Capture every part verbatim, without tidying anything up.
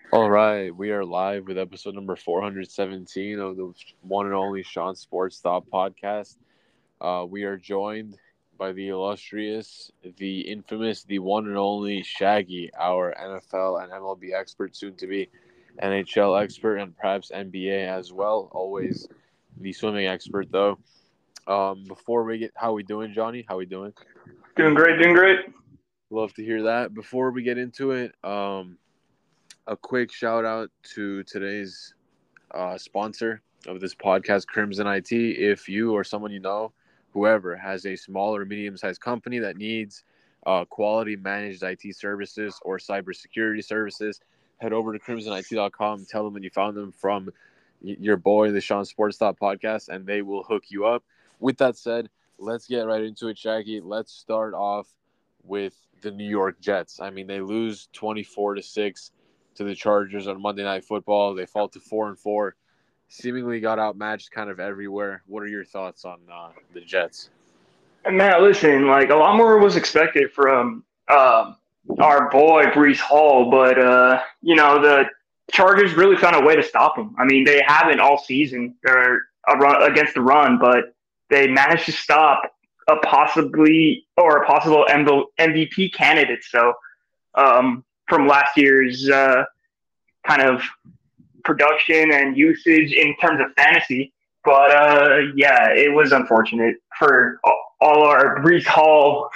All right, we are live with episode number four hundred seventeen of the one and only Sean Sports Stop podcast. Uh, we are joined by the illustrious, the infamous, the one and only Shaggy, our N F L and M L B expert, soon to be N H L expert, and perhaps N B A as well. Always the swimming expert, though. Um, before we get, how we doing, Johnny? How we doing? Doing great, doing great. Love to hear that. Before we get into it, um, a quick shout out to today's uh, sponsor of this podcast, Crimson I T. If you or someone you know, whoever, has a small or medium sized company that needs uh, quality managed I T services or cybersecurity services, head over to crimson I T dot com. Tell them that you found them from your boy, the Sean Sports Stop podcast, and they will hook you up. With that said, let's get right into it, Shaggy. Let's start off with the New York Jets. I mean, they lose twenty-four to six to the Chargers on Monday Night Football. They fall to four and four. Seemingly got outmatched kind of everywhere. What are your thoughts on uh, the Jets? And Matt, listen, like a lot more was expected from um, our boy Brees Hall, but uh, you know the Chargers really found a way to stop him. I mean, they haven't all season. They're a run, against the run, but they managed to stop a possibly or a possible M V P candidate. So um, from last year's uh, kind of production and usage in terms of fantasy. But uh, yeah, it was unfortunate for all our Brees Hall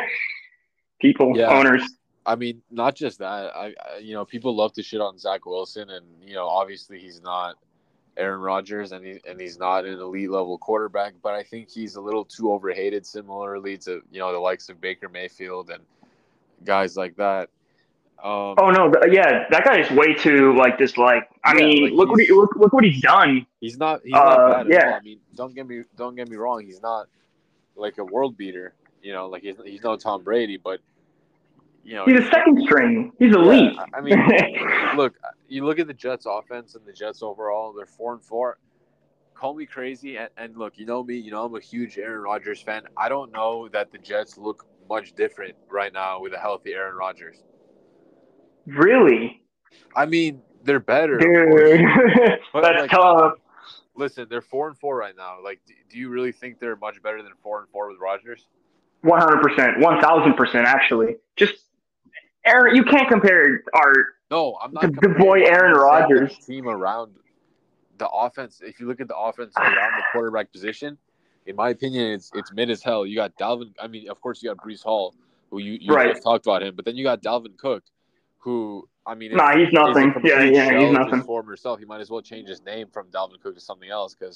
people, Yeah, owners. I mean, not just that. I, I, you know, people love to shit on Zach Wilson, and you know, obviously he's not Aaron Rodgers, and he and he's not an elite level quarterback. But I think he's a little too overhated, similarly to you know the likes of Baker Mayfield and guys like that. Um, Oh no, yeah, that guy is way too like disliked. I yeah, mean, like look what he he's look look what he's done. he's not he's not Uh, bad at all. yeah, I mean, don't get me don't get me wrong. He's not like a world beater. You know, like he's he's no Tom Brady, but you know, he's if a you second string. He's yeah, elite. I I mean, look, you look at the Jets offense and the Jets overall, they're four and four. Call me crazy, and, and look, you know me, you know I'm a huge Aaron Rodgers fan. I don't know that the Jets look much different right now with a healthy Aaron Rodgers. Really, I mean, they're better, of dude, course, but that's like, tough. listen, they're four and four right now. Like, do, do you really think they're much better than four and four with Rodgers? One hundred percent, one thousand percent, actually. Just Aaron, you can't compare our No, I'm the, not the boy comparing. I'm Aaron just saying that Rodgers. the team around the offense, if you look at the offense around the quarterback position, in my opinion, it's it's mid as hell. You got Dalvin. I mean, of course, you got Brees Hall, who you, you Right. just talked about him, but then you got Dalvin Cook, who I mean Nah, is he's is a nothing. Yeah, complete yeah, he's shell of his nothing. former self. He might as well change his name from Dalvin Cook to something else because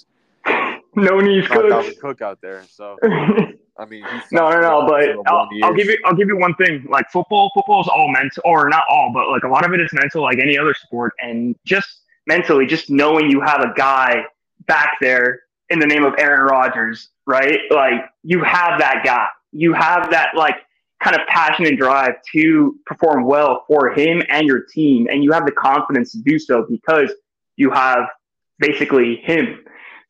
No knees not cooks. Dalvin Cook out there. So no, I mean, he no, signed for no. But for I'll, one I'll year. give you, I'll give you one thing. Like football, football is all mental, or not all, but like a lot of it is mental, like any other sport. And just mentally, just knowing you have a guy back there in the name of Aaron Rodgers, right? Like you have that guy. You have that like kind of passion and drive to perform well for him and your team, and you have the confidence to do so because you have basically him.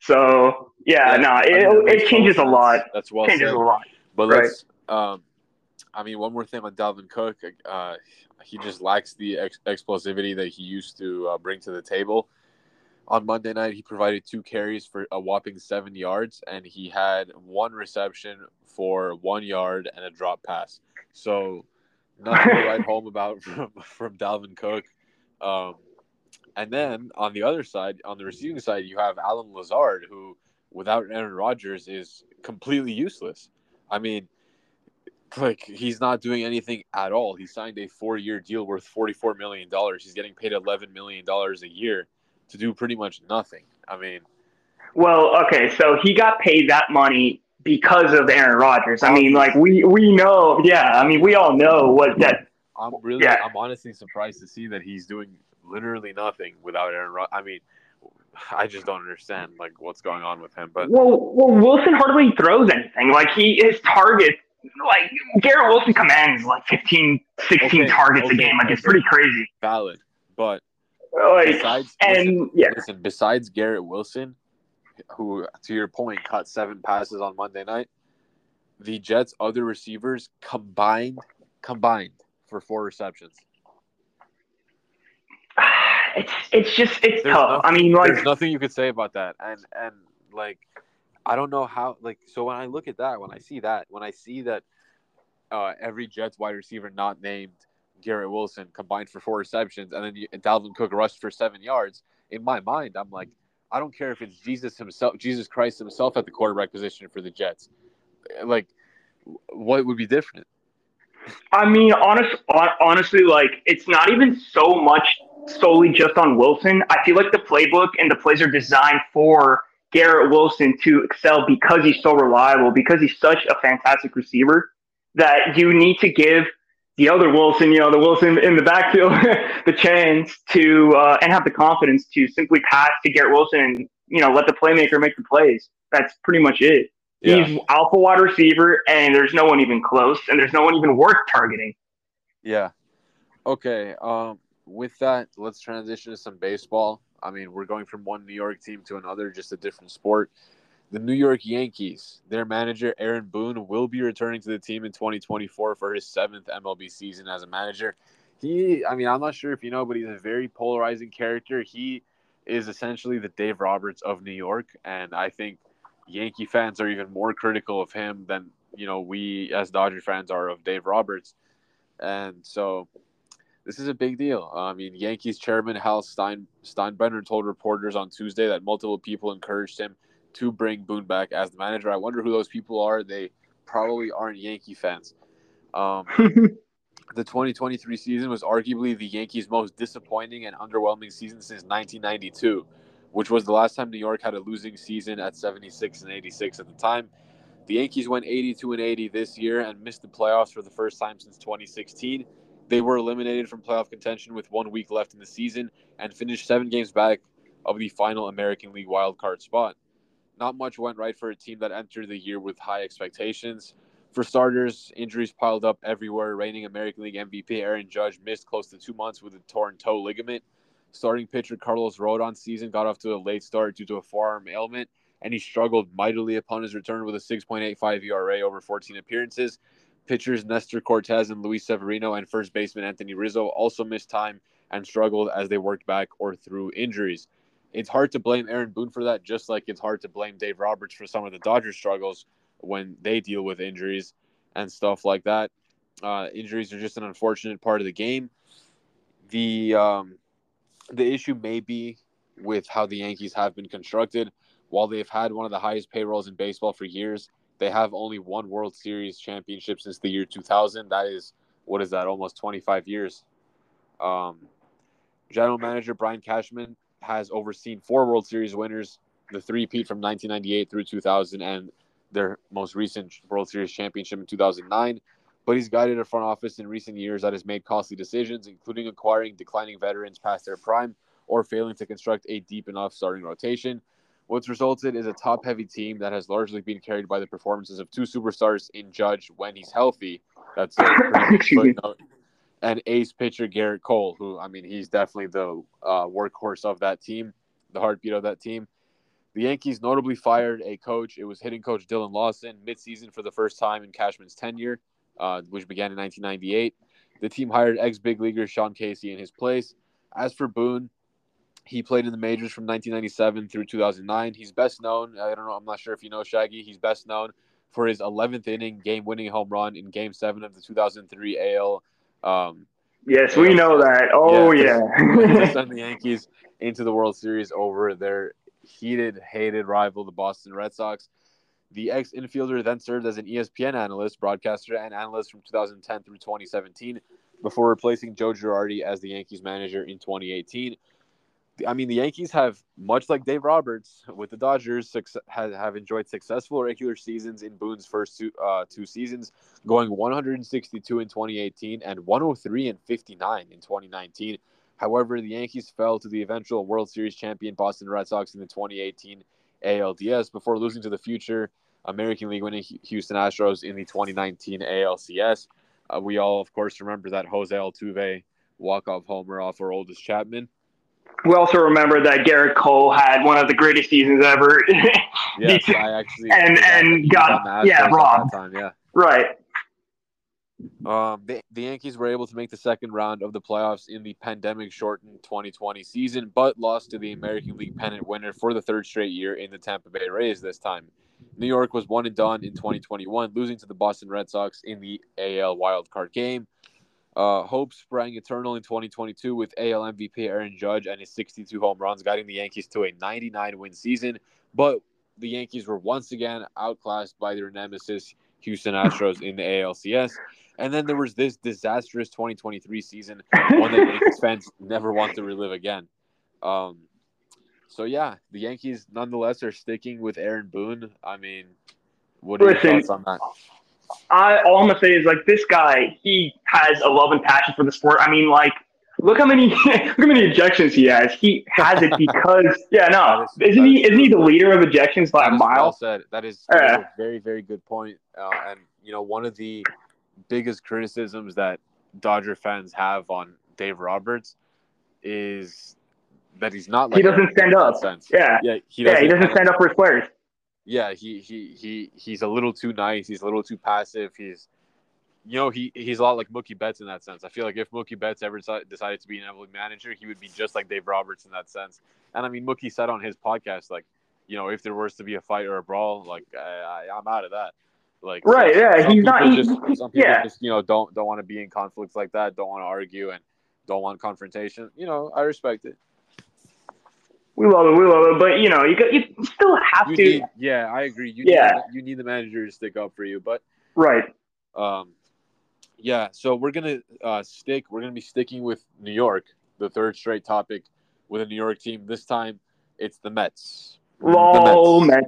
So yeah, Yeah, no, I mean that it makes it total changes a lot. sense. That's well Changes a said. lot, But right? let's um, I mean, one more thing on Dalvin Cook. Uh, he just lacks the ex- explosivity that he used to uh, bring to the table. On Monday night, he provided two carries for a whopping seven yards, and he had one reception for one yard and a drop pass. So, nothing to write home about from, from Dalvin Cook. Um, and then on the other side, on the receiving side, you have Alan Lazard, who, without Aaron Rodgers, is completely useless. I mean, like he's not doing anything at all. He signed a four-year deal worth forty-four million dollars. He's getting paid eleven million dollars a year to do pretty much nothing. I mean, Well, okay, so he got paid that money because of Aaron Rodgers. I mean, like obviously, we we know, yeah. I mean, we all know what but that. I'm really, Yeah. I'm honestly surprised to see that he's doing literally nothing without Aaron Rodgers. I mean, I just don't understand like what's going on with him. But Well, well, Wilson hardly throws anything. Like he his target, like Garrett Wilson commands like fifteen, sixteen okay, targets a okay, game. Like it's okay, pretty crazy. valid. But Like besides, listen, and yeah, listen. Besides Garrett Wilson, who, to your point, caught seven passes on Monday night, the Jets' other receivers combined combined for four receptions. it's it's just it's There's tough. I nothing. mean, like There's nothing you could say about that. And and like, I don't know how. Like, so when I look at that, when I see that, when I see that, uh, every Jets wide receiver not named Garrett Wilson combined for four receptions, and then you, and Dalvin Cook rushed for seven yards. In my mind, I'm like, I don't care if it's Jesus himself, Jesus Christ himself at the quarterback position for the Jets. Like, what would be different? I mean, honest, hon- honestly, like it's not even so much solely just on Wilson. I feel like the playbook and the plays are designed for Garrett Wilson to excel because he's so reliable, because he's such a fantastic receiver that you need to give the other Wilson, you know, the Wilson in the backfield, the chance to uh, and have the confidence to simply pass to Garrett Wilson and you know let the playmaker make the plays. That's pretty much it. Yeah, He's alpha wide receiver, and there's no one even close, and there's no one even worth targeting. yeah. Okay. Um, with that, let's transition to some baseball. I mean, we're going from one New York team to another, just a different sport. The New York Yankees, their manager Aaron Boone will be returning to the team in twenty twenty-four for his seventh M L B season as a manager. He, I mean, I'm not sure if you know, but he's a very polarizing character. He is essentially the Dave Roberts of New York, and I think Yankee fans are even more critical of him than you know we as Dodger fans are of Dave Roberts. And so this is a big deal. I mean, Yankees chairman Hal Stein Steinbrenner told reporters on Tuesday that multiple people encouraged him to bring Boone back as the manager. I wonder who those people are. They probably aren't Yankee fans. Um, the twenty twenty-three season was arguably the Yankees' most disappointing and underwhelming season since nineteen ninety-two, which was the last time New York had a losing season at seventy-six and eighty-six at the time. The Yankees went eighty-two and eighty this year and missed the playoffs for the first time since twenty sixteen. They were eliminated from playoff contention with one week left in the season and finished seven games back of the final American League wildcard spot. Not much went right for a team that entered the year with high expectations. For starters, injuries piled up everywhere. Reigning American League M V P Aaron Judge missed close to two months with a torn toe ligament. Starting pitcher Carlos Rodon's season got off to a late start due to a forearm ailment, and he struggled mightily upon his return with a six point eight five E R A over fourteen appearances. Pitchers Nestor Cortez and Luis Severino and first baseman Anthony Rizzo also missed time and struggled as they worked back or through injuries. It's hard to blame Aaron Boone for that, just like it's hard to blame Dave Roberts for some of the Dodgers' struggles when they deal with injuries and stuff like that. Uh, injuries are just an unfortunate part of the game. The um, the issue may be with how the Yankees have been constructed. While they've had one of the highest payrolls in baseball for years, they have only one World Series championship since the year two thousand. That is, what is that, almost twenty-five years. Um, General Manager Brian Cashman has overseen four World Series winners, the three-peat from nineteen ninety-eight through two thousand, and their most recent World Series championship in two thousand nine. But he's guided a front office in recent years that has made costly decisions, including acquiring declining veterans past their prime or failing to construct a deep enough starting rotation. What's resulted is a top-heavy team that has largely been carried by the performances of two superstars in Judge when he's healthy. That's a pretty big footnote. And ace pitcher Garrett Cole, who, I mean, he's definitely the uh, workhorse of that team, the heartbeat of that team. The Yankees notably fired a coach. It was hitting coach Dylan Lawson midseason for the first time in Cashman's tenure, uh, which began in nineteen ninety-eight. The team hired ex-big leaguer Sean Casey in his place. As for Boone, he played in the majors from nineteen ninety-seven through two thousand nine. He's best known, I don't know, I'm not sure if you know Shaggy, he's best known for his eleventh inning game-winning home run in Game seven of the two thousand three A L. Um, Yes, A L we know that. Oh, yeah. yeah. To send the Yankees into the World Series over their heated, hated rival, the Boston Red Sox. The ex-infielder then served as an E S P N analyst, broadcaster, and analyst from two thousand ten through twenty seventeen before replacing Joe Girardi as the Yankees manager in twenty eighteen. I mean, the Yankees have, much like Dave Roberts with the Dodgers, have, have enjoyed successful regular seasons in Boone's first two, uh, two seasons, going one sixty-two in twenty eighteen and one oh three and fifty-nine in twenty nineteen. However, the Yankees fell to the eventual World Series champion Boston Red Sox in the twenty eighteen A L D S before losing to the future American League winning Houston Astros in the twenty nineteen A L C S. Uh, we all, of course, remember that Jose Altuve walk-off homer off our oldest Chapman. We also remember that Garrett Cole had one of the greatest seasons ever. Yes, I actually and and got yeah robbed. Time, yeah. Right. Um, the, the Yankees were able to make the second round of the playoffs in the pandemic-shortened twenty twenty season, but lost to the American League pennant winner for the third straight year in the Tampa Bay Rays this time. New York was one and done in twenty twenty-one, losing to the Boston Red Sox in the A L wildcard game. Uh, hope sprang eternal in twenty twenty-two with A L M V P Aaron Judge and his sixty-two home runs, guiding the Yankees to a ninety-nine win season. But the Yankees were once again outclassed by their nemesis, Houston Astros, in the A L C S. And then there was this disastrous twenty twenty-three season, one that Yankees fans never want to relive again. Um, so, yeah, the Yankees nonetheless are sticking with Aaron Boone. I mean, what are Listen, your thoughts on that? I all I'm gonna say is like this guy, he has a love and passion for the sport. I mean, like, look how many look how many ejections he has. He has it because yeah, no, is, isn't he is isn't he the leader of ejections by that a is mile? Well said. That is, that Yeah. is a very, very good point. Uh, and you know, one of the biggest criticisms that Dodger fans have on Dave Roberts is that he's not like He doesn't Aaron stand Boone in up. that sense. Yeah, Yeah, he yeah, doesn't. he doesn't and- stand up for his players. Yeah, he, he he he's a little too nice. He's a little too passive. He's, you know, he he's a lot like Mookie Betts in that sense. I feel like if Mookie Betts ever decided to be an M L B manager, he would be just like Dave Roberts in that sense. And I mean, Mookie said on his podcast, like, you know, if there was to be a fight or a brawl, like I, I, I'm out of that. Like, Right, some, yeah, some he's not. people He, just he- some people yeah, just you know don't don't want to be in conflicts like that. Don't want to argue and don't want confrontation. You know, I respect it. we love it, we love it. But you know, you got, you still have You to. need, yeah, I agree. You Yeah. need you need the manager to stick up for you, but Right. um, yeah. So we're gonna uh, stick. We're gonna be sticking with New York, the third straight topic with a New York team. This time, it's the Mets. Lol, the Mets.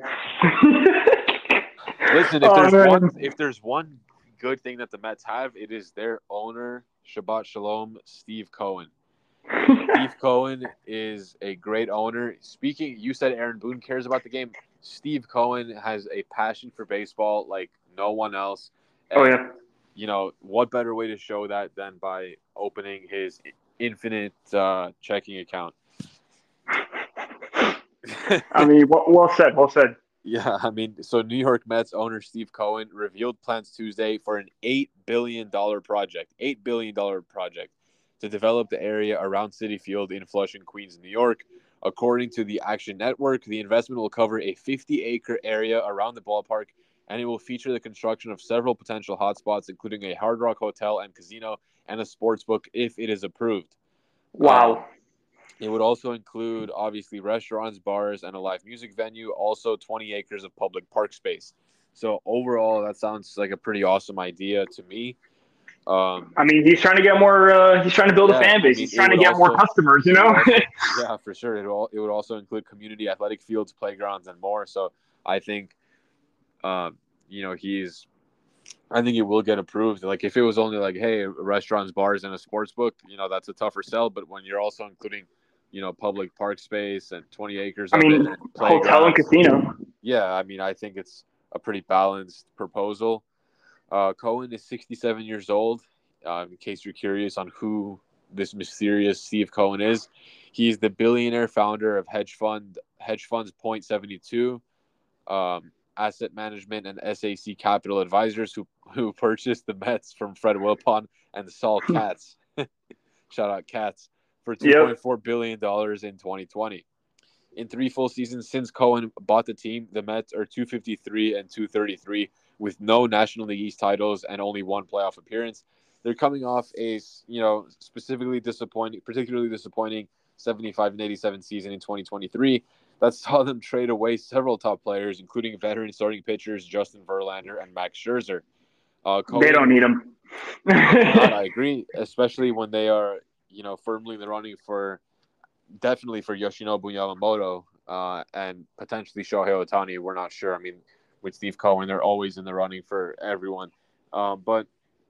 Mets. Listen, if Oh, there's man. one, if there's one good thing that the Mets have, it is their owner, Shabbat Shalom, Steve Cohen. Steve Cohen is a great owner. Speaking, you said Aaron Boone cares about the game. Steve Cohen has a passion for baseball like no one else. And, Oh yeah. you know, what better way to show that than by opening his infinite uh, checking account? I mean, well, well said, well said. Yeah, I mean, so New York Mets owner Steve Cohen revealed plans Tuesday for an eight billion dollars project, eight billion dollars project to develop the area around Citi Field in Flushing, Queens, New York. According to the Action Network, the investment will cover a fifty-acre area around the ballpark, and it will feature the construction of several potential hotspots, including a Hard Rock hotel and casino and a sports book if it is approved. Wow. Um, It would also include, obviously, restaurants, bars, and a live music venue, also twenty acres of public park space. So overall, that sounds like a pretty awesome idea to me. Um, I mean, he's trying to get more. Uh, he's trying to build Yeah, a fan I base. mean, he's it trying to would get more also- customers. You it would know. also- yeah, for sure. It will, it would also include community athletic fields, playgrounds, and more. So I think, um, you know, he's I think it will get approved. Like if it was only like, hey, restaurants, bars, and a sports book, you know, that's a tougher sell. But when you're also including, you know, public park space and twenty acres I of mean, it, and hotel and playgrounds, casino. yeah, I mean, I think it's a pretty balanced proposal. Uh, Cohen is sixty-seven years old. Uh, in case you're curious on who this mysterious Steve Cohen is, he's the billionaire founder of hedge fund hedge funds Point seventy-two, um, asset management, and S A C Capital Advisors, who who purchased the Mets from Fred Wilpon and the Saul Katz. Shout out Katz for two point four billion dollars in twenty twenty. In three full seasons since Cohen bought the team, the Mets are two fifty-three and two thirty-three with no National League East titles and only one playoff appearance. They're coming off a, you know, specifically disappointing, particularly disappointing seventy-five and eighty-seven season in twenty twenty-three that saw them trade away several top players, including veteran starting pitchers Justin Verlander and Max Scherzer. Uh, Cohen, They don't need him. not, I agree, especially when they are, you know, firmly in the running for definitely for Yoshinobu Yamamoto uh, and potentially Shohei Ohtani. We're not sure. I mean, with Steve Cohen, they're always in the running for everyone. Um, but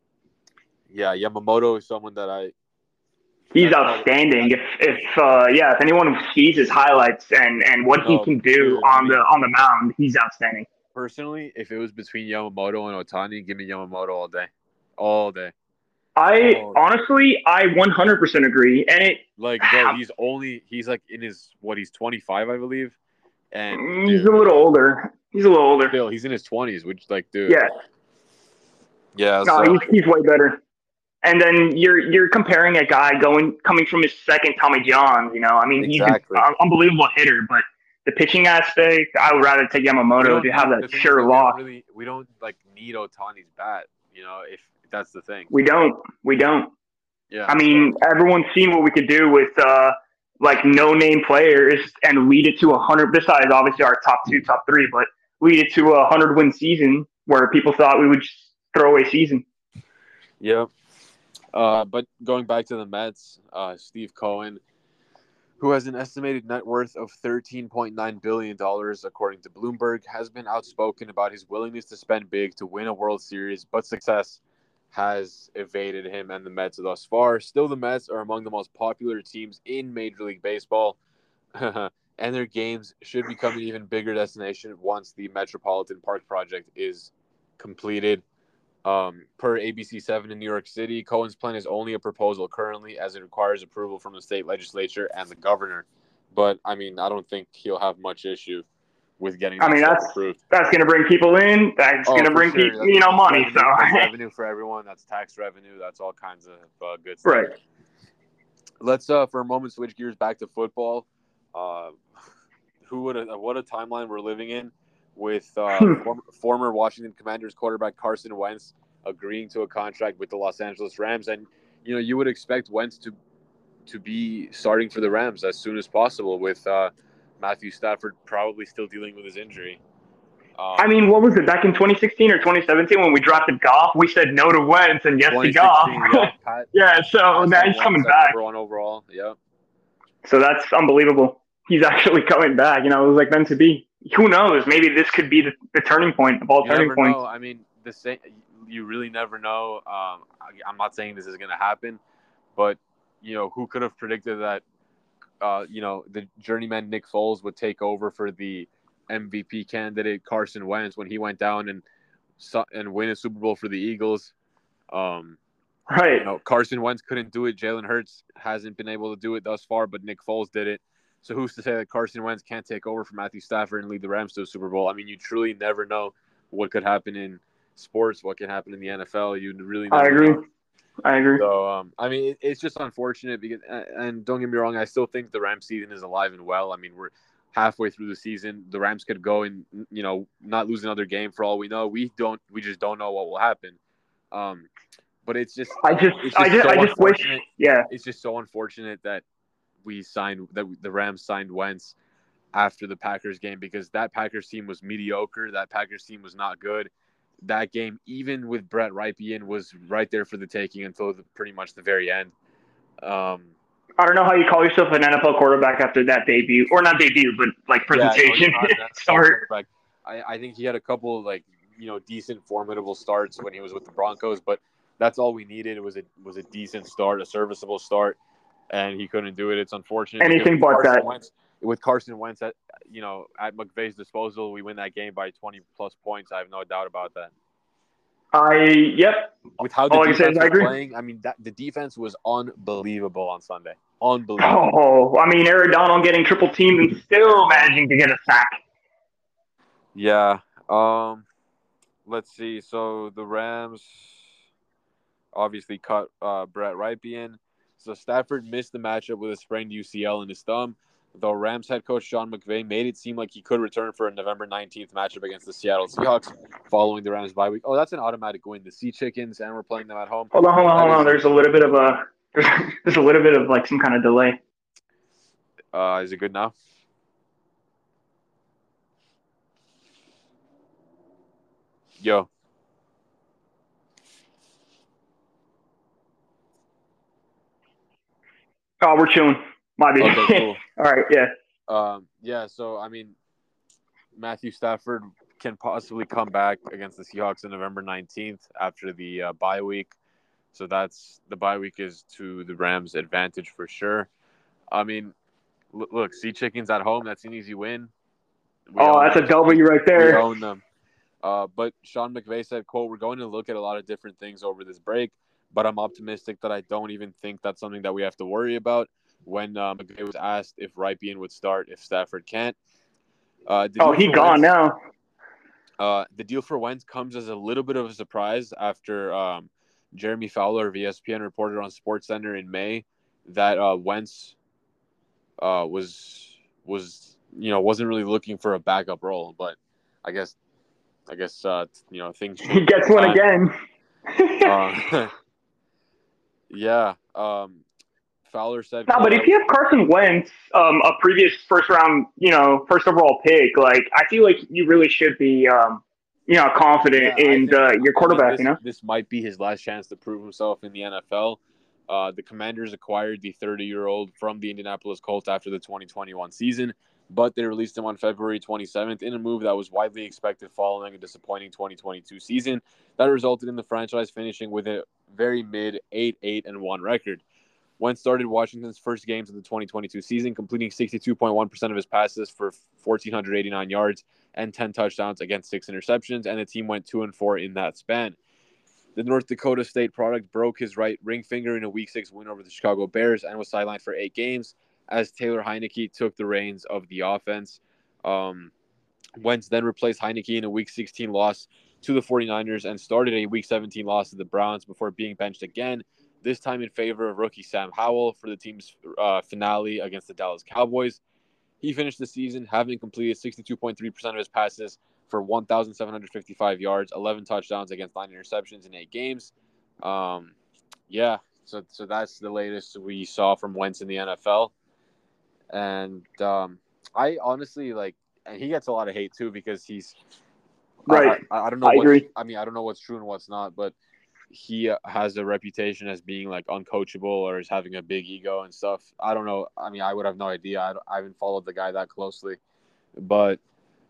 yeah, Yamamoto is someone that I. He's outstanding. If if uh, yeah, if anyone sees his highlights and, and what he No, can do dude, I on mean- the on the mound, he's outstanding. Personally, if it was between Yamamoto and Ohtani, give me Yamamoto all day, all day. I Oh. honestly, I one hundred percent agree, and it Like, bro, he's only he's like in his what? He's twenty-five, I believe, and he's dude, a little older. He's a little older. still he's in his twenties, which like, dude, Yeah, Yeah, No, so he's he's way better. And then you're you're comparing a guy going coming from his second Tommy John. You know, I mean, he's an exactly. unbelievable hitter, but the pitching aspect, I would rather take We Yamamoto don't to have need that the thing is sure like we don't lock. really we don't like need Otani's bat. You know, if that's the thing. We don't. We don't. Yeah. I So mean, everyone's seen what we could do with uh, like no name players and lead it to a hundred. Besides, obviously our top two, top three, but lead it to a hundred win season where people thought we would just throw away season. yeah. Uh, but going back to the Mets, uh, Steve Cohen, who has an estimated net worth of thirteen point nine billion dollars, according to Bloomberg, has been outspoken about his willingness to spend big to win a World Series, but success has evaded him and the Mets thus far. Still, the Mets are among the most popular teams in Major League Baseball, and their games should become an even bigger destination once the Metropolitan Park project is completed. Um, per A B C seven in New York City, Cohen's plan is only a proposal currently, as it requires approval from the state legislature and the governor. But I mean, I don't think he'll have much issue with getting I that mean, stuff that's approved. that's going to bring people in. That's Oh, going to for bring sure. people, That's, you know, that's money. So, revenue. That's revenue for everyone. That's tax revenue. That's all kinds of uh, good stuff. right. Let's, uh, for a moment, switch gears back to football. Uh, who would have, what a timeline we're living in with uh, former, former Washington Commanders quarterback Carson Wentz agreeing to a contract with the Los Angeles Rams, and you know you would expect Wentz to to be starting for the Rams as soon as possible, with uh, Matthew Stafford probably still dealing with his injury. I Um, mean, what was it back in twenty sixteen or twenty seventeen when we drafted Goff? We said no to Wentz and yes to Goff. twenty sixteen, yeah, Pat yeah, so now Patson he's coming Wentz at back. number one overall. Yeah, So that's unbelievable. He's actually coming back. You know, it was like meant to be. Who knows? Maybe this could be the, the turning point of all you turning never points. know. I mean, the same. You really never know. Um, I, I'm not saying this is going to happen, but you know, who could have predicted that? Uh, you know, the journeyman Nick Foles would take over for the M V P candidate Carson Wentz when he went down and and win a Super Bowl for the Eagles. Um, Right. you know, Carson Wentz couldn't do it. Jalen Hurts hasn't been able to do it thus far, but Nick Foles did it. So who's to say that Carson Wentz can't take over for Matthew Stafford and lead the Rams to a Super Bowl? I mean, you truly never know what could happen in sports, what can happen in the N F L. You really I never agree. know. I agree. So, um, I mean, it, it's just unfortunate because, and don't get me wrong, I still think the Rams season is alive and well. I mean, we're halfway through the season. The Rams could go and, you know, not lose another game for all we know. We don't, we just don't know what will happen. Um, but it's just, I just, it's I just just, so I just wish. unfortunate. Yeah. It's just so unfortunate that we signed, that the Rams signed Wentz after the Packers game, because that Packers team was mediocre. That Packers team was not good. That game, even with Brett Rypien, was right there for the taking until the, pretty much the very end. Um, I don't know how you call yourself an N F L quarterback after that debut, or not debut, but like presentation. Yeah, no, Start. I, I think he had a couple like you know decent, formidable starts when he was with the Broncos, but that's all we needed. It was a was a decent start, a serviceable start, and he couldn't do it. It's unfortunate. Anything but Carson that. Wentz, with Carson Wentz at you know at McVay's disposal, we win that game by twenty plus points. I have no doubt about that. I yep. With how the All I can say defense is I was agree. playing, I mean, that, the defense was unbelievable on Sunday. Unbelievable. Oh, I mean, Aaron Donald getting triple teamed and still managing to get a sack. Yeah. Um. Let's see. So the Rams obviously cut uh, Brett Rypien. So Stafford missed the matchup with a sprained U C L in his thumb. Though Rams head coach Sean McVay made it seem like he could return for a November nineteenth matchup against the Seattle Seahawks following the Rams bye week. Oh, that's an automatic win. The Sea Chickens, and we're playing them at home. Hold on, hold on, That hold on. is- There's a little bit of a there's, there's a little bit of like some kind of delay. Uh, is it good now? Yo. Oh, we're chilling. My bad. Okay, cool. All right, yeah. Um, yeah, so, I mean, Matthew Stafford can possibly come back against the Seahawks on November nineteenth after the uh, bye week. So that's the bye week is to the Rams' advantage for sure. I mean, l- look, Sea Chickens at home, that's an easy win. We Oh, own that's a them. W right We there. own them. Uh, but Sean McVay said, quote, "We're going to look at a lot of different things over this break, but I'm optimistic that I don't even think that's something that we have to worry about." When uh, McVay was asked if Rypien would start if Stafford can't. Uh, Oh, he gone Wentz, now. Uh, the deal for Wentz comes as a little bit of a surprise after um, Jeremy Fowler of E S P N reported on SportsCenter in May that uh, Wentz uh, was was you know wasn't really looking for a backup role, but I guess I guess uh, you know things change. He gets one again. uh, yeah. Um, Fowler said, no, but if you have Carson Wentz, um, a previous first round, you know, first overall pick, like I feel like you really should be, um, you know, confident yeah, in think, the, your quarterback. I mean, this, you know, this might be his last chance to prove himself in the N F L. Uh, the Commanders acquired the thirty-year-old from the Indianapolis Colts after the twenty twenty-one season, but they released him on February twenty-seventh in a move that was widely expected following a disappointing twenty twenty-two season that resulted in the franchise finishing with a very mid eight eight and one record. Wentz started Washington's first games of the twenty twenty-two season, completing sixty-two point one percent of his passes for one thousand four hundred eighty-nine yards and ten touchdowns against six interceptions, and the team went two and four in that span. The North Dakota State product broke his right ring finger in a Week six win over the Chicago Bears and was sidelined for eight games as Taylor Heinicke took the reins of the offense. Um, Wentz then replaced Heinicke in a Week sixteen loss to the 49ers and started a Week seventeen loss to the Browns before being benched again, this time in favor of rookie Sam Howell for the team's uh, finale against the Dallas Cowboys. He finished the season having completed sixty-two point three percent of his passes for one thousand seven hundred fifty-five yards, eleven touchdowns against nine interceptions in eight games. Um, yeah, so so that's the latest we saw from Wentz in the N F L. And um, I honestly like, and he gets a lot of hate too because he's right. I, I, I don't know. I what, agree. I mean, I don't know what's true and what's not, but he has a reputation as being like uncoachable or as having a big ego and stuff. I don't know. I mean, I would have no idea. I, I haven't followed the guy that closely, but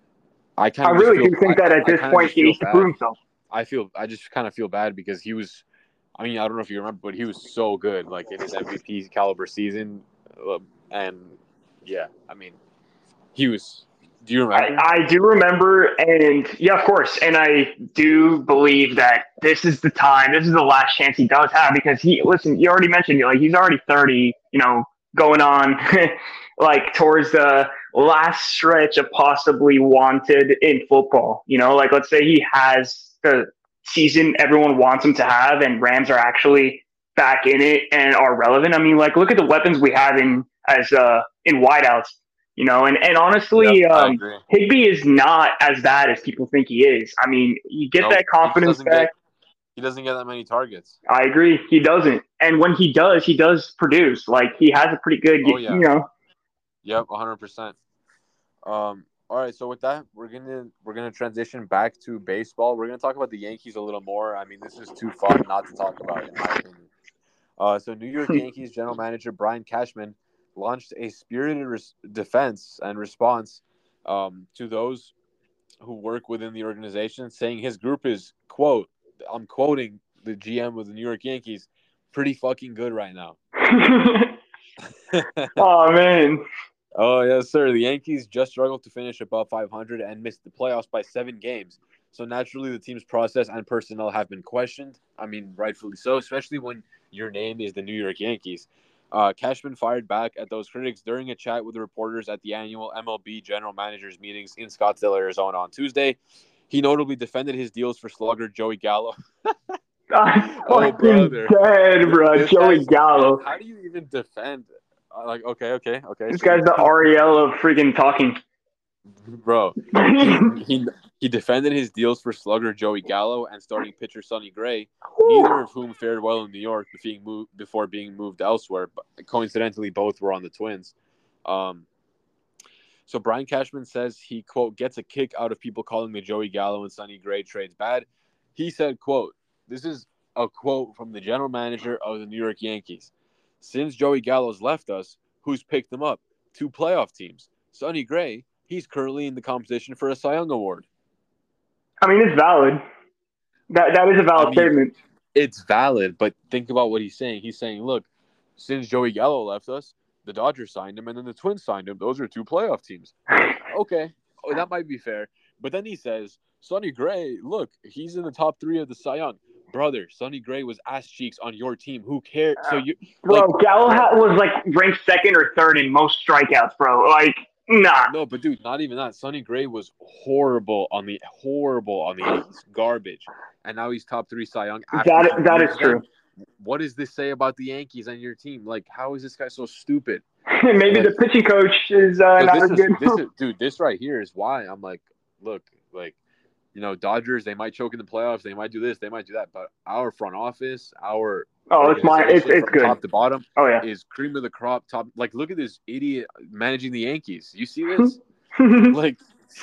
I kind I of really feel, do think I, that at this point he needs bad. to prove himself. I feel I just kind of feel bad because he was. I mean, I don't know if you remember, but he was so good, like in his M V P caliber season, and yeah, I mean, he was. Do you remember? I, I do remember, and yeah, of course. And I do believe that this is the time, this is the last chance he does have because he, listen, you already mentioned, like, he's already thirty, you know, going on like towards the last stretch of possibly wanted in football. You know, like, let's say he has the season everyone wants him to have, and Rams are actually back in it and are relevant. I mean, like, look at the weapons we have in as uh in wideouts. You know, and, and honestly, yep, um, Higbee is not as bad as people think he is. I mean, you get nope, that confidence he back. Get, he doesn't get that many targets. I agree. He doesn't. And when he does, he does produce. Like, he has a pretty good, oh, yeah. you know. Yep, one hundred percent. Um, all right, so with that, we're going to we're gonna transition back to baseball. We're going to talk about the Yankees a little more. I mean, this is too fun not to talk about, in my opinion. Uh, so New York Yankees general manager Brian Cashman launched a spirited res- defense and response um, to those who work within the organization, saying his group is, quote, I'm quoting the G M of the New York Yankees, pretty fucking good right now. Oh, man. Oh, yes, sir. The Yankees just struggled to finish above five hundred and missed the playoffs by seven games. So naturally, the team's process and personnel have been questioned. I mean, rightfully so, especially when your name is the New York Yankees. Uh, Cashman fired back at those critics during a chat with the reporters at the annual M L B general managers meetings in Scottsdale, Arizona on Tuesday. He notably defended his deals for slugger Joey Gallo. I'm oh, brother. dead, bro. This Joey Gallo. How do you even defend? Uh, like, okay, okay, okay. This so guy's the Ariel of freaking talking. Bro, he, he he defended his deals for slugger Joey Gallo and starting pitcher Sonny Gray, neither of whom fared well in New York being moved, before being moved elsewhere. But coincidentally, both were on the Twins. Um, so Brian Cashman says he, quote, gets a kick out of people calling the Joey Gallo and Sonny Gray trades bad. He said, quote, this is a quote from the general manager of the New York Yankees. Since Joey Gallo's left us, who's picked him up? Two playoff teams. Sonny Gray, he's currently in the competition for a Cy Young Award. I mean, it's valid. That That is a valid I mean, statement. It's valid, but think about what he's saying. He's saying, look, since Joey Gallo left us, the Dodgers signed him, and then the Twins signed him. Those are two playoff teams. Okay, oh, that might be fair. But then he says, Sonny Gray, look, he's in the top three of the Cy Young. Brother, Sonny Gray was ass cheeks on your team. Who cares? So you, bro, like, Gallo was like ranked second or third in most strikeouts, bro. Like, Nah. No, but dude, not even that. Sonny Gray was horrible on the horrible on the Yankees, garbage, and now he's top three Cy Young after That he that leaves is them. true. What does this say about the Yankees and your team? Like, how is this guy so stupid? Maybe Like, the pitching coach is uh, so not this as is good. this is dude. This right here is why I'm like, look, like, you know, Dodgers. They might choke in the playoffs. They might do this. They might do that. But our front office, our Oh, it's my it's organization it's from good. top to bottom Oh yeah. is cream of the crop. Top. Like, look at this idiot managing the Yankees. You see this? Like,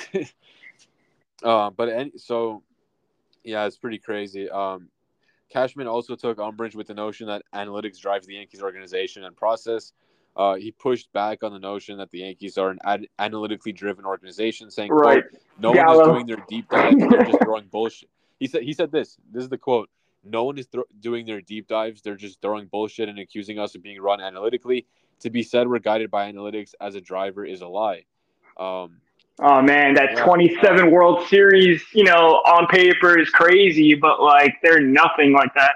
uh, but any, so yeah, it's pretty crazy. Um, Cashman also took umbrage with the notion that analytics drives the Yankees organization and process. Uh, he pushed back on the notion that the Yankees are an ad- analytically driven organization, saying, Right. "quote No one is Gallo. doing their deep dives; they're just throwing bullshit." He said, "He said this. This is the quote: No one is th- doing their deep dives; they're just throwing bullshit and accusing us of being run analytically. To be said we're guided by analytics as a driver is a lie." Um, Oh man, that yeah, uh, twenty-seven World Series, you know, on paper is crazy, but like they're nothing like that.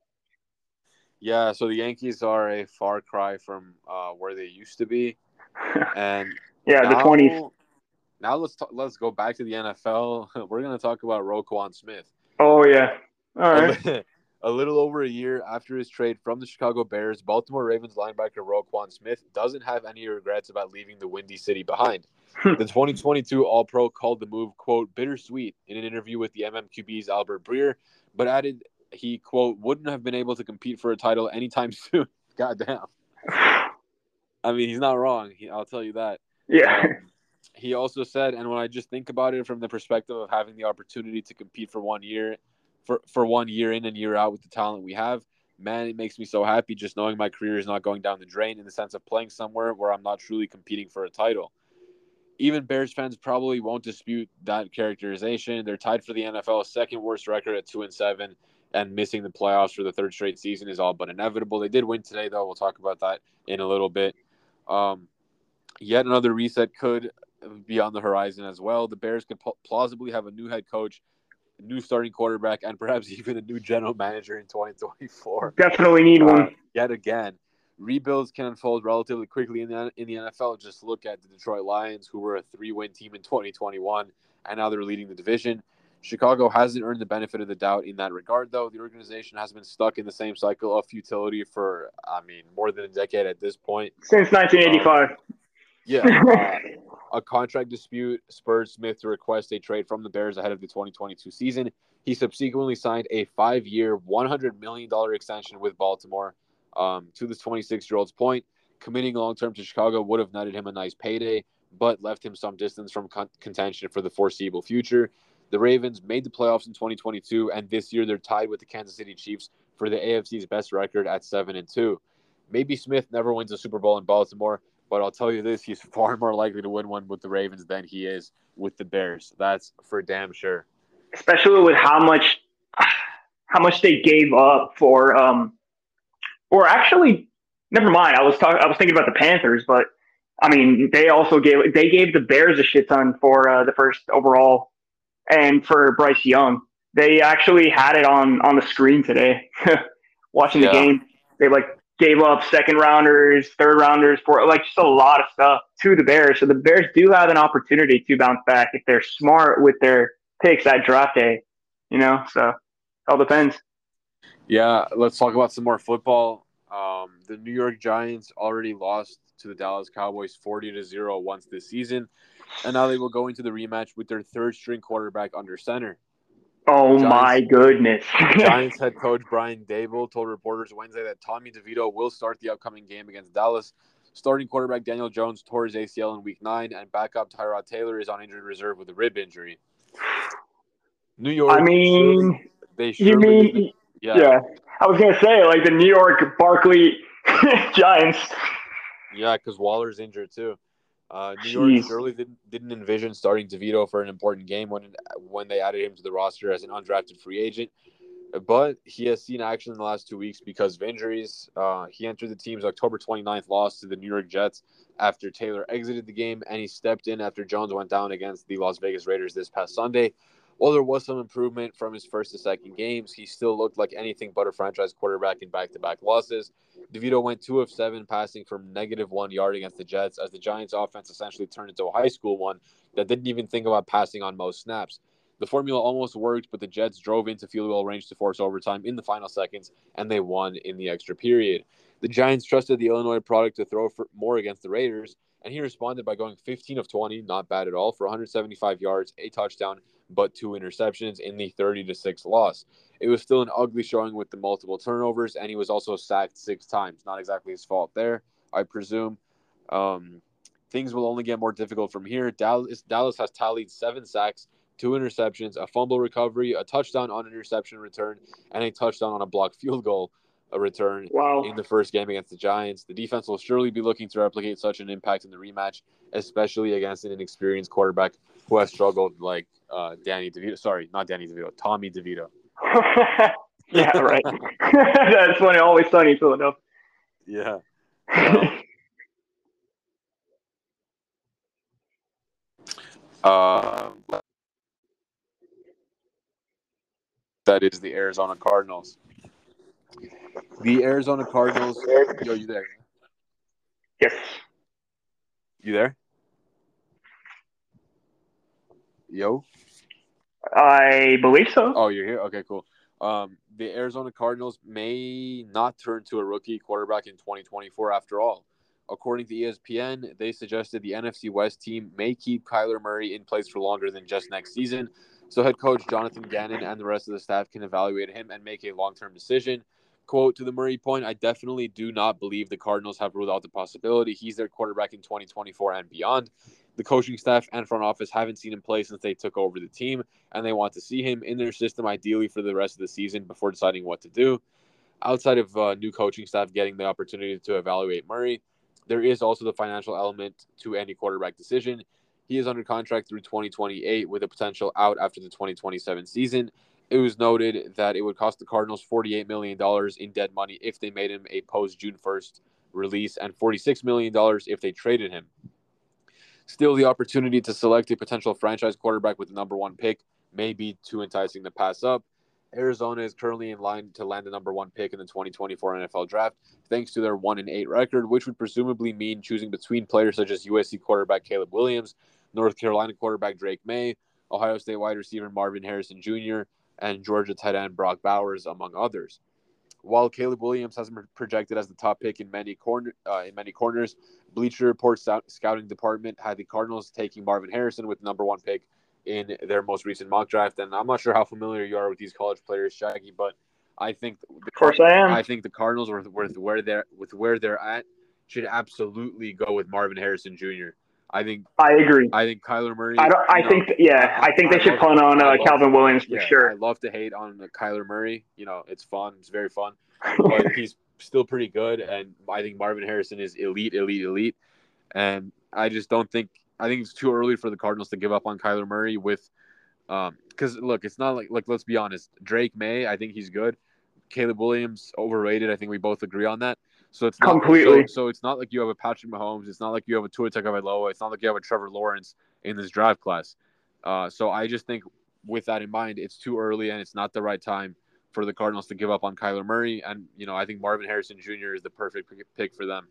yeah. So the Yankees are a far cry from uh, where they used to be. And Yeah, the twenties. now, now let's talk, let's go back to the N F L. We're gonna talk about Roquan Smith. Oh yeah. All A, right. li- a little over a year after his trade from the Chicago Bears, Baltimore Ravens linebacker Roquan Smith doesn't have any regrets about leaving the Windy City behind. The twenty twenty-two All-Pro called the move, quote, bittersweet in an interview with the M M Q B's Albert Breer, but added he, quote, wouldn't have been able to compete for a title anytime soon. Goddamn. I mean, he's not wrong. He, I'll tell you that. Yeah. Um, he also said, and when I just think about it from the perspective of having the opportunity to compete for one year, for, for one year in and year out with the talent we have, man, it makes me so happy just knowing my career is not going down the drain in the sense of playing somewhere where I'm not truly competing for a title. Even Bears fans probably won't dispute that characterization. They're tied for the N F L's second worst record at two and seven, and missing the playoffs for the third straight season is all but inevitable. They did win today, though. We'll talk about that in a little bit. Um, yet another reset could be on the horizon as well. The Bears could plausibly have a new head coach, a new starting quarterback, and perhaps even a new general manager in twenty twenty-four. Definitely need Uh, one. yet again, rebuilds can unfold relatively quickly in the in the N F L. Just look at the Detroit Lions, who were a three-win team in twenty twenty-one, and now they're leading the division. Chicago hasn't earned the benefit of the doubt in that regard, though. The organization has been stuck in the same cycle of futility for, I mean, more than a decade at this point. Since nineteen eighty-five. Um, yeah, uh, a contract dispute spurred Smith to request a trade from the Bears ahead of the twenty twenty-two season. He subsequently signed a five-year, one hundred million dollars extension with Baltimore. Um, to this twenty-six-year-old's point, committing long-term to Chicago would have netted him a nice payday, but left him some distance from con- contention for the foreseeable future. The Ravens made the playoffs in twenty twenty-two, and this year they're tied with the Kansas City Chiefs for the A F C's best record at seven and two. Maybe Smith never wins a Super Bowl in Baltimore, but I'll tell you this, he's far more likely to win one with the Ravens than he is with the Bears. That's for damn sure. Especially with how much how much they gave up for um or actually never mind. I was talking I was thinking about the Panthers, but I mean they also gave they gave the Bears a shit ton for uh, the first overall and for Bryce Young. They actually had it on on the screen today. Watching the Yeah. game. They like gave up second rounders, third rounders for like just a lot of stuff to the Bears. So the Bears do have an opportunity to bounce back if they're smart with their picks at draft day, you know? So it all depends. Yeah, let's talk about some more football. Um, the New York Giants already lost to the Dallas Cowboys forty to zero once this season, and now they will go into the rematch with their third string quarterback under center. Oh Giants my goodness. Giants head coach Brian Daboll told reporters Wednesday that Tommy DeVito will start the upcoming game against Dallas. Starting quarterback Daniel Jones tore his A C L in week nine, and backup Tyrod Taylor is on injured reserve with a rib injury. New York, I mean, surely, they you surely mean, didn't. Yeah. yeah. I was going to say, like the New York Barkley Giants. Yeah, because Waller's injured too. Uh, New York Jeez. surely didn't didn't envision starting DeVito for an important game when when they added him to the roster as an undrafted free agent. But he has seen action in the last two weeks because of injuries. Uh, he entered the team's October twenty-ninth loss to the New York Jets after Taylor exited the game, and he stepped in after Jones went down against the Las Vegas Raiders this past Sunday. While there was some improvement from his first to second games, he still looked like anything but a franchise quarterback in back-to-back losses. DeVito went two of seven passing from negative one yard against the Jets as the Giants' offense essentially turned into a high school one that didn't even think about passing on most snaps. The formula almost worked, but the Jets drove into field goal range to force overtime in the final seconds, and they won in the extra period. The Giants trusted the Illinois product to throw for more against the Raiders, and he responded by going fifteen of twenty, not bad at all, for one hundred seventy-five yards, a touchdown, but two interceptions in the thirty to six loss. It was still an ugly showing with the multiple turnovers, and he was also sacked six times. Not exactly his fault there, I presume. Um, things will only get more difficult from here. Dallas, Dallas has tallied seven sacks, two interceptions, a fumble recovery, a touchdown on an interception return, and a touchdown on a blocked field goal a return Wow. in the first game against the Giants. The defense will surely be looking to replicate such an impact in the rematch, especially against an inexperienced quarterback who has struggled like uh, Danny DeVito. Sorry, not Danny DeVito, Tommy DeVito. Yeah, right. That's funny. Always sunny in Philadelphia. Yeah. Um, uh, that is the Arizona Cardinals. The Arizona Cardinals. Yo, you there? Yes. You there? Yo? I believe so. Oh, you're here? Okay, cool. Um, the Arizona Cardinals may not turn to a rookie quarterback in twenty twenty-four after all. According to E S P N, they suggested the N F C West team may keep Kyler Murray in place for longer than just next season, so head coach Jonathan Gannon and the rest of the staff can evaluate him and make a long-term decision. Quote, to the Murray point, I definitely do not believe the Cardinals have ruled out the possibility he's their quarterback in twenty twenty-four and beyond. The coaching staff and front office haven't seen him play since they took over the team, and they want to see him in their system ideally for the rest of the season before deciding what to do. Outside of uh, new coaching staff getting the opportunity to evaluate Murray, there is also the financial element to any quarterback decision. He is under contract through twenty twenty-eight with a potential out after the twenty twenty-seven season. It was noted that it would cost the Cardinals forty-eight million dollars in dead money if they made him a post-June first release and forty-six million dollars if they traded him. Still, the opportunity to select a potential franchise quarterback with the number one pick may be too enticing to pass up. Arizona is currently in line to land the number one pick in the twenty twenty-four N F L draft, thanks to their one and eight record, which would presumably mean choosing between players such as U S C quarterback Caleb Williams, North Carolina quarterback Drake May, Ohio State wide receiver Marvin Harrison Junior, and Georgia tight end Brock Bowers, among others. While Caleb Williams has been projected as the top pick in many corner uh, in many corners, Bleacher Report's scouting department had the Cardinals taking Marvin Harrison with the number one pick in their most recent mock draft. And I'm not sure how familiar you are with these college players, Shaggy, but I think the of course I am. I think the Cardinals with, with where they're with where they're at should absolutely go with Marvin Harrison Junior I think I agree. I think Kyler Murray. I don't. I know, think. Yeah, I, I think they I should love, punt on uh, love, Calvin Williams for yeah, sure. I love to hate on Kyler Murray. You know, it's fun. It's very fun, but he's still pretty good. And I think Marvin Harrison is elite, elite, elite. And I just don't think. I think it's too early for the Cardinals to give up on Kyler Murray with. Um, because look, it's not like like let's be honest. Drake May, I think he's good. Caleb Williams overrated. I think we both agree on that. So it's not completely. So, so it's not like you have a Patrick Mahomes. It's not like you have a Tua Tagovailoa. It's not like you have a Trevor Lawrence in this draft class. Uh, so I just think with that in mind, it's too early and it's not the right time for the Cardinals to give up on Kyler Murray. And you know, I think Marvin Harrison Junior is the perfect pick for them.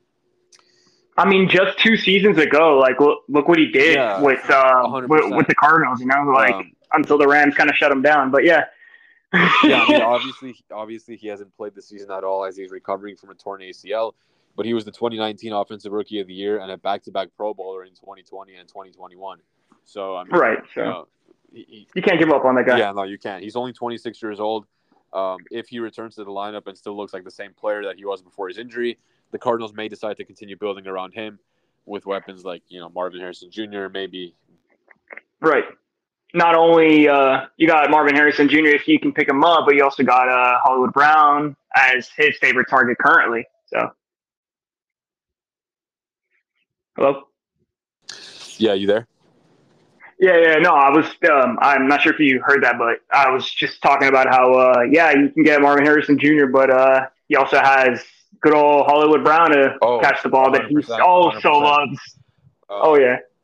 I mean, just two seasons ago, like look, look what he did yeah, with, uh, with with the Cardinals. You know, like um, until the Rams kind of shut him down. But yeah. yeah, I mean, obviously, obviously, he hasn't played this season at all as he's recovering from a torn A C L. But he was the twenty nineteen Offensive Rookie of the Year and a back-to-back Pro Bowler in twenty twenty and twenty twenty-one. So, I mean, right, so. you know, he, he, you can't give up on that guy. Yeah, no, you can't. He's only twenty-six years old. Um, if he returns to the lineup and still looks like the same player that he was before his injury, the Cardinals may decide to continue building around him with weapons like, you know, Marvin Harrison Junior, maybe. Right. Not only uh, you got Marvin Harrison Junior if you can pick him up, but you also got uh, Hollywood Brown as his favorite target currently. So, hello. Yeah, you there? Yeah, yeah. No, I was. Um, I'm not sure if you heard that, but I was just talking about how, uh, yeah, you can get Marvin Harrison Junior, but uh, he also has good old Hollywood Brown to oh, catch the ball that he also loves. Uh, oh yeah.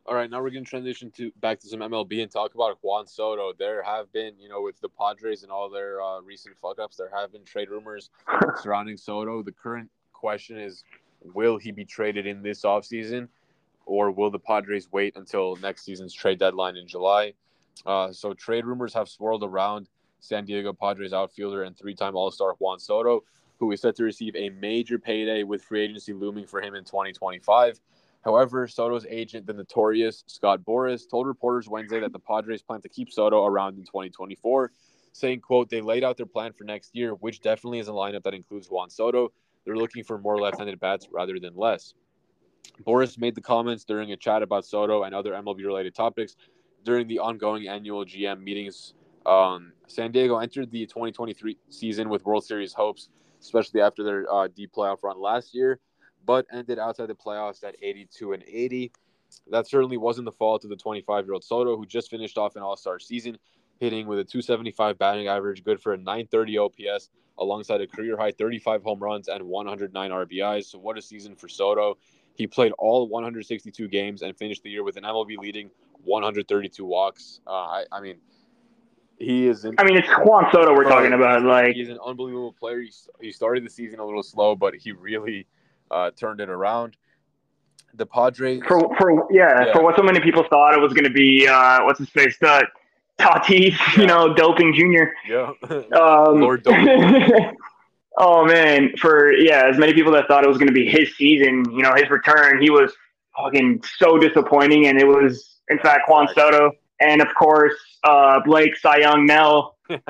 All right, now we're going to transition to back to some M L B and talk about Juan Soto. There have been, you know, with the Padres and all their uh, recent fuck-ups, there have been trade rumors surrounding Soto. The current question is, will he be traded in this offseason, or will the Padres wait until next season's trade deadline in July? Uh, so trade rumors have swirled around San Diego Padres outfielder and three-time All-Star Juan Soto, who is set to receive a major payday with free agency looming for him in twenty twenty-five. However, Soto's agent, the notorious Scott Boras, told reporters Wednesday that the Padres plan to keep Soto around in twenty twenty-four, saying, quote, they laid out their plan for next year, which definitely is a lineup that includes Juan Soto. They're looking for more left-handed bats rather than less. Boras made the comments during a chat about Soto and other M L B-related topics during the ongoing annual G M meetings. Um, San Diego entered the twenty twenty-three season with World Series hopes, especially after their uh, deep playoff run last year, but ended outside the playoffs at eighty-two and eighty. That certainly wasn't the fault of the twenty-five-year-old Soto, who just finished off an all-star season, hitting with a two seventy-five batting average, good for a nine thirty O P S, alongside a career-high thirty-five home runs and one hundred nine R B Is. So what a season for Soto. He played all one hundred sixty-two games and finished the year with an M L B-leading one hundred thirty-two walks. Uh, I, I mean, he is. An, I mean, it's Juan Soto we're talking about. Like, he's an unbelievable player. He, he started the season a little slow, but he really uh, turned it around. The Padres, for for yeah, yeah, for what so many people thought it was going to be, uh, what's his face, uh, Tatis, yeah. you know, doping Junior. Yeah, um, Lord Doping. Oh man, for yeah, as many people that thought it was going to be his season, you know, his return, he was fucking so disappointing, and it was in fact Juan Soto, and of course uh, Blake Cy Young Nell. uh,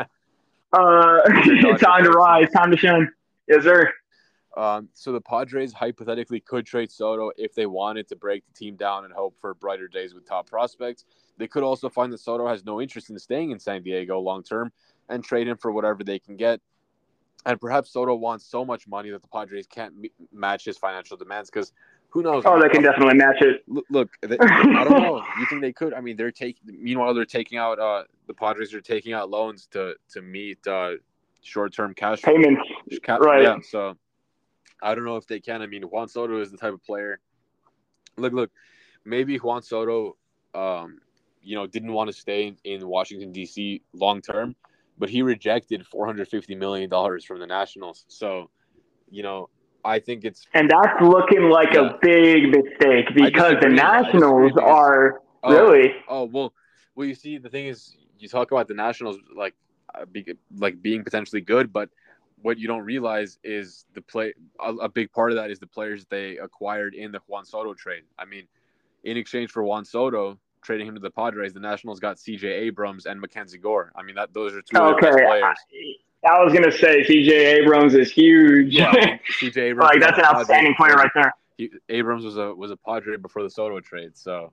time to rise, time to shine. Yes, sir. Um, so the Padres hypothetically could trade Soto if they wanted to break the team down and hope for brighter days with top prospects. They could also find that Soto has no interest in staying in San Diego long term and trade him for whatever they can get. And perhaps Soto wants so much money that the Padres can't m- match his financial demands, because who knows? Oh, they can definitely match it. Look, they, I don't know. You think they could? I mean, they're taking. Meanwhile, they're taking out. Uh, the Padres are taking out loans to to meet uh, short-term cash payments. Cap, right. Yeah. So I don't know if they can. I mean, Juan Soto is the type of player. Look, look. Maybe Juan Soto, um, you know, didn't want to stay in, in Washington D C long term, but he rejected four hundred fifty million dollars from the Nationals. So, you know, I think it's... And that's looking like yeah. a big mistake, because the Nationals because, are... Oh, really? Oh, well, well, you see, the thing is, you talk about the Nationals like, uh, be, like being potentially good, but what you don't realize is the play... A, a big part of that is the players they acquired in the Juan Soto trade. I mean, in exchange for Juan Soto... trading him to the Padres, the Nationals got C J Abrams and Mackenzie Gore. I mean, that those are two of their best players. I, I was gonna say C J Abrams is huge. Yeah, I mean, C J Abrams. Like, that's an outstanding player right there. He, Abrams was a was a Padre before the Soto trade, so.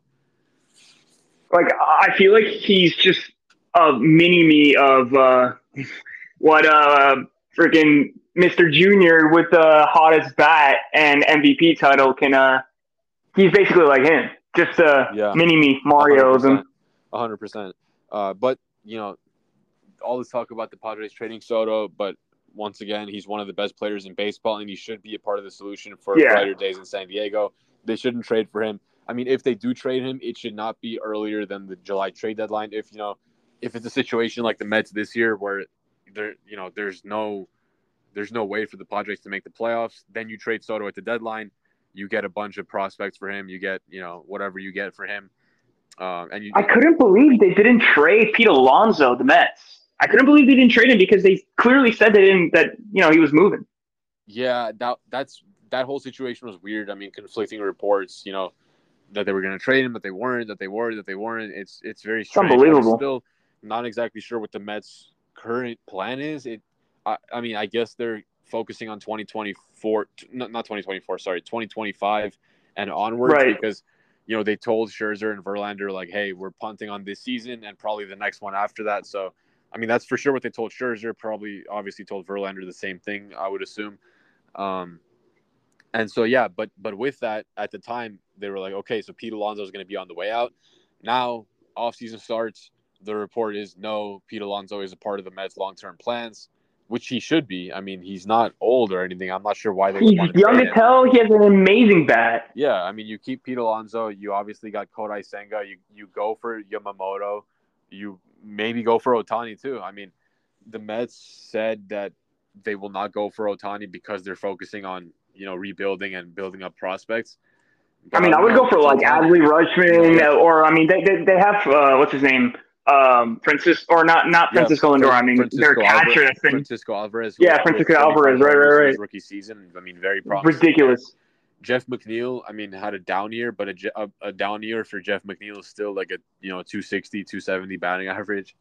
Like, I feel like he's just a mini me of uh, what uh freaking Mister Junior with the hottest bat and M V P title can. Uh, he's basically like him. Just a yeah. mini-me Mario of him. one hundred percent. Uh, but, you know, all this talk about the Padres trading Soto, but once again, he's one of the best players in baseball, and he should be a part of the solution for yeah. brighter days in San Diego. They shouldn't trade for him. I mean, if they do trade him, it should not be earlier than the July trade deadline. If, you know, if it's a situation like the Mets this year where there, you know, there's no, there's no way for the Padres to make the playoffs, then you trade Soto at the deadline. You get a bunch of prospects for him. You get, you know, whatever you get for him. Um, and you, I couldn't believe they didn't trade Pete Alonso, the Mets. I couldn't believe they didn't trade him, because they clearly said they didn't, that, you know, he was moving. Yeah, that that's that whole situation was weird. I mean, conflicting reports, you know, that they were going to trade him, that they weren't, that they were, that they weren't. It's it's very strange. It's unbelievable. I'm still not exactly sure what the Mets' current plan is. It, I, I mean, I guess they're focusing on twenty twenty-four, not, not twenty twenty-four, sorry, twenty twenty-five and onwards, right. because, you know, they told Scherzer and Verlander, like, hey, we're punting on this season and probably the next one after that. So, I mean, that's for sure what they told Scherzer, probably obviously told Verlander the same thing, I would assume. Um, and so, yeah, but but with that, at the time, they were like, okay, so Pete Alonso is going to be on the way out. Now, offseason starts. The report is no, Pete Alonso is a part of the Mets' long-term plans, which he should be. I mean, he's not old or anything. I'm not sure why they would He's want to young trade as him. hell. He has an amazing bat. Yeah, I mean, you keep Pete Alonso. You obviously got Kodai Senga. You you go for Yamamoto. You maybe go for Ohtani too. I mean, the Mets said that they will not go for Ohtani because they're focusing on, you know, rebuilding and building up prospects. I But mean, I I don't would know. go for It's like Ohtani. Adley Rutschman, Yeah. or I mean, they they, they have uh, what's his name, um, Francis, or not not Yeah, Francisco Lindor. I mean, their Francisco catcher Alvarez, that's been Francisco Alvarez, who yeah, hit Francisco thirty-five Alvarez, right, homers in right, his right, rookie season. I mean, very promising there. ridiculous. Jeff McNeil, I mean, had a down year, but a, a, a down year for Jeff McNeil is still like a, you know, two sixty, two seventy batting average.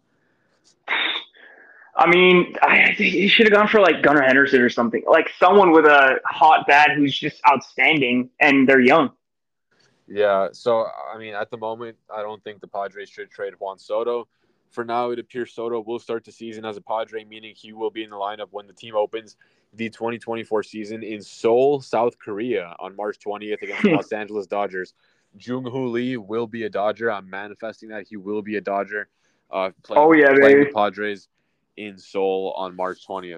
I mean, I think he should have gone for like Gunnar Henderson or something, like someone with a hot bat who's just outstanding, and they're young. Yeah, so, I mean, at the moment, I don't think the Padres should trade Juan Soto. For now, it appears Soto will start the season as a Padre, meaning he will be in the lineup when the team opens the twenty twenty-four season in Seoul, South Korea on March twentieth against the Los Angeles Dodgers. Jung-Hoo Lee will be a Dodger. I'm manifesting that he will be a Dodger uh, playing, Oh, yeah, playing baby. the Padres in Seoul on March twentieth.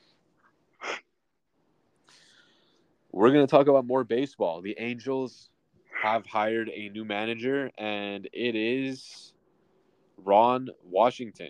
We're going to talk about more baseball. The Angels have hired a new manager, and it is Ron Washington.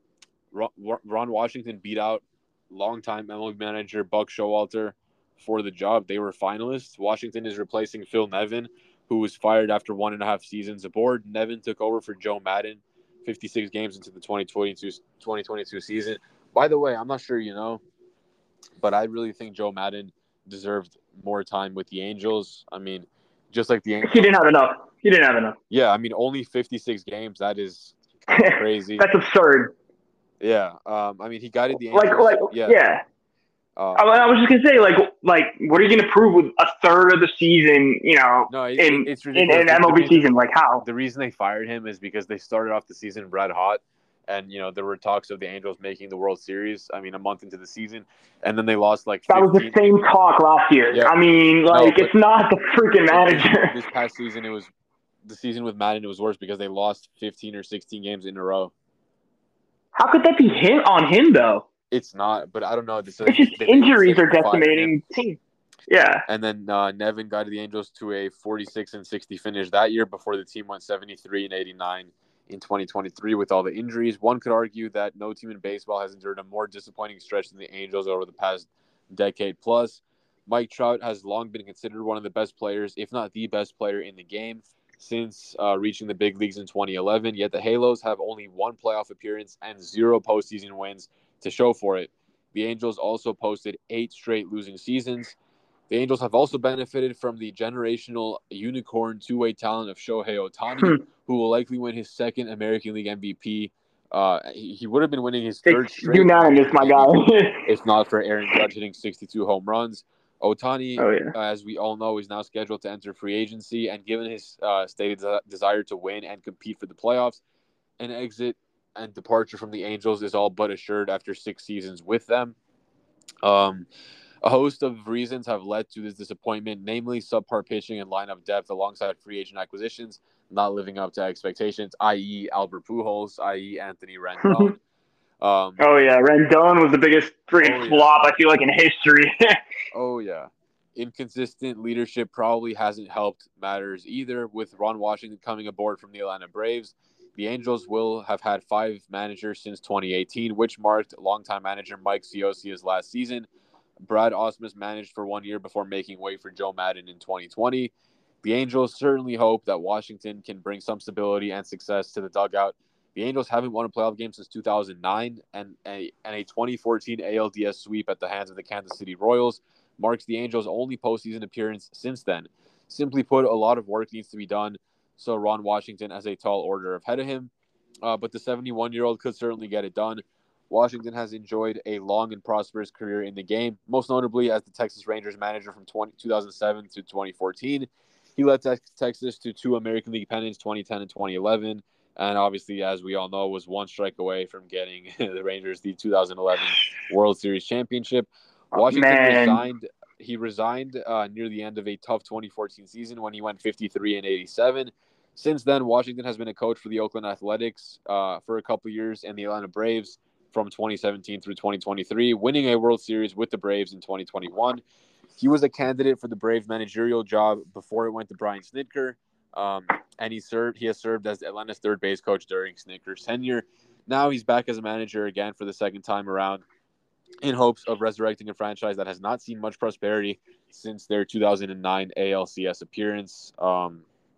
Ron Washington beat out longtime M L B manager Buck Showalter for the job. They were finalists. Washington is replacing Phil Nevin, who was fired after one and a half seasons aboard. Nevin took over for Joe Maddon, fifty-six games into the twenty twenty-two season. By the way, I'm not sure you know, but I really think Joe Maddon deserved more time with the Angels. I mean, just like the Angels. He didn't have enough. He didn't have enough. Yeah, I mean, only fifty-six games. That is kind of crazy. That's absurd. Yeah, um, I mean, he guided the Angels. Like, like, yeah. yeah. Um, I, I was just gonna say, like, like, what are you gonna prove with a third of the season? You know, no, it, in it's in ridiculous. an M L B season, like how? The reason they fired him is because they started off the season red hot, and you know there were talks of the Angels making the World Series. I mean, a month into the season, and then they lost like fifteen. That was the same talk last year. Yeah. I mean, like, no, it's not the freaking manager. This, this past season, it was the season with Madden. It was worse because they lost fifteen or sixteen games in a row. How could that be him on him though? It's not, but I don't know. It's just they injuries are decimating team. Yeah. And then uh, Nevin guided the Angels to a forty-six and sixty finish that year before the team went seventy-three and eighty-nine in twenty twenty-three with all the injuries. One could argue that no team in baseball has endured a more disappointing stretch than the Angels over the past decade plus. Mike Trout has long been considered one of the best players, if not the best player in the game, since uh, reaching the big leagues in twenty eleven. Yet the Halos have only one playoff appearance and zero postseason wins to show for it. The Angels also posted eight straight losing seasons. The Angels have also benefited from the generational unicorn two-way talent of Shohei Ohtani, hmm. who will likely win his second American League M V P. Uh, he, he would have been winning his third it's straight. Unanimous, my guy. If not for Aaron Judge hitting sixty-two home runs. Ohtani, oh, yeah. uh, as we all know, is now scheduled to enter free agency, and given his uh, stated de- desire to win and compete for the playoffs, an exit and departure from the Angels is all but assured after six seasons with them. Um, a host of reasons have led to this disappointment, namely subpar pitching and lineup depth alongside free agent acquisitions not living up to expectations, that is. Albert Pujols, that is. Anthony Rendon. um, oh, yeah. Rendon was the biggest freaking oh, flop, yeah. I feel like, in history. oh, yeah. Inconsistent leadership probably hasn't helped matters either. With Ron Washington coming aboard from the Atlanta Braves, the Angels will have had five managers since twenty eighteen, which marked longtime manager Mike Ciosia's last season. Brad Ausmus managed for one year before making way for Joe Maddon in twenty twenty. The Angels certainly hope that Washington can bring some stability and success to the dugout. The Angels haven't won a playoff game since two thousand nine, and a, and a twenty fourteen A L D S sweep at the hands of the Kansas City Royals marks the Angels' only postseason appearance since then. Simply put, a lot of work needs to be done, so Ron Washington has a tall order ahead of him. Uh, but the seventy-one-year-old could certainly get it done. Washington has enjoyed a long and prosperous career in the game, most notably as the Texas Rangers manager from two thousand seven to twenty fourteen. He led te- Texas to two American League pennants, twenty ten and twenty eleven, and obviously, as we all know, was one strike away from getting the Rangers the two thousand eleven World Series championship. Washington Man. resigned. He resigned uh, near the end of a tough twenty fourteen season when he went fifty-three and eighty-seven. Since then, Washington has been a coach for the Oakland Athletics uh, for a couple years and the Atlanta Braves from twenty seventeen through twenty twenty-three, winning a World Series with the Braves in twenty twenty-one. He was a candidate for the Braves managerial job before it went to Brian Snitker, um, and he served. He has served as Atlanta's third base coach during Snitker's tenure. Now he's back as a manager again for the second time around, in hopes of resurrecting a franchise that has not seen much prosperity since their two thousand nine A L C S appearance. Um,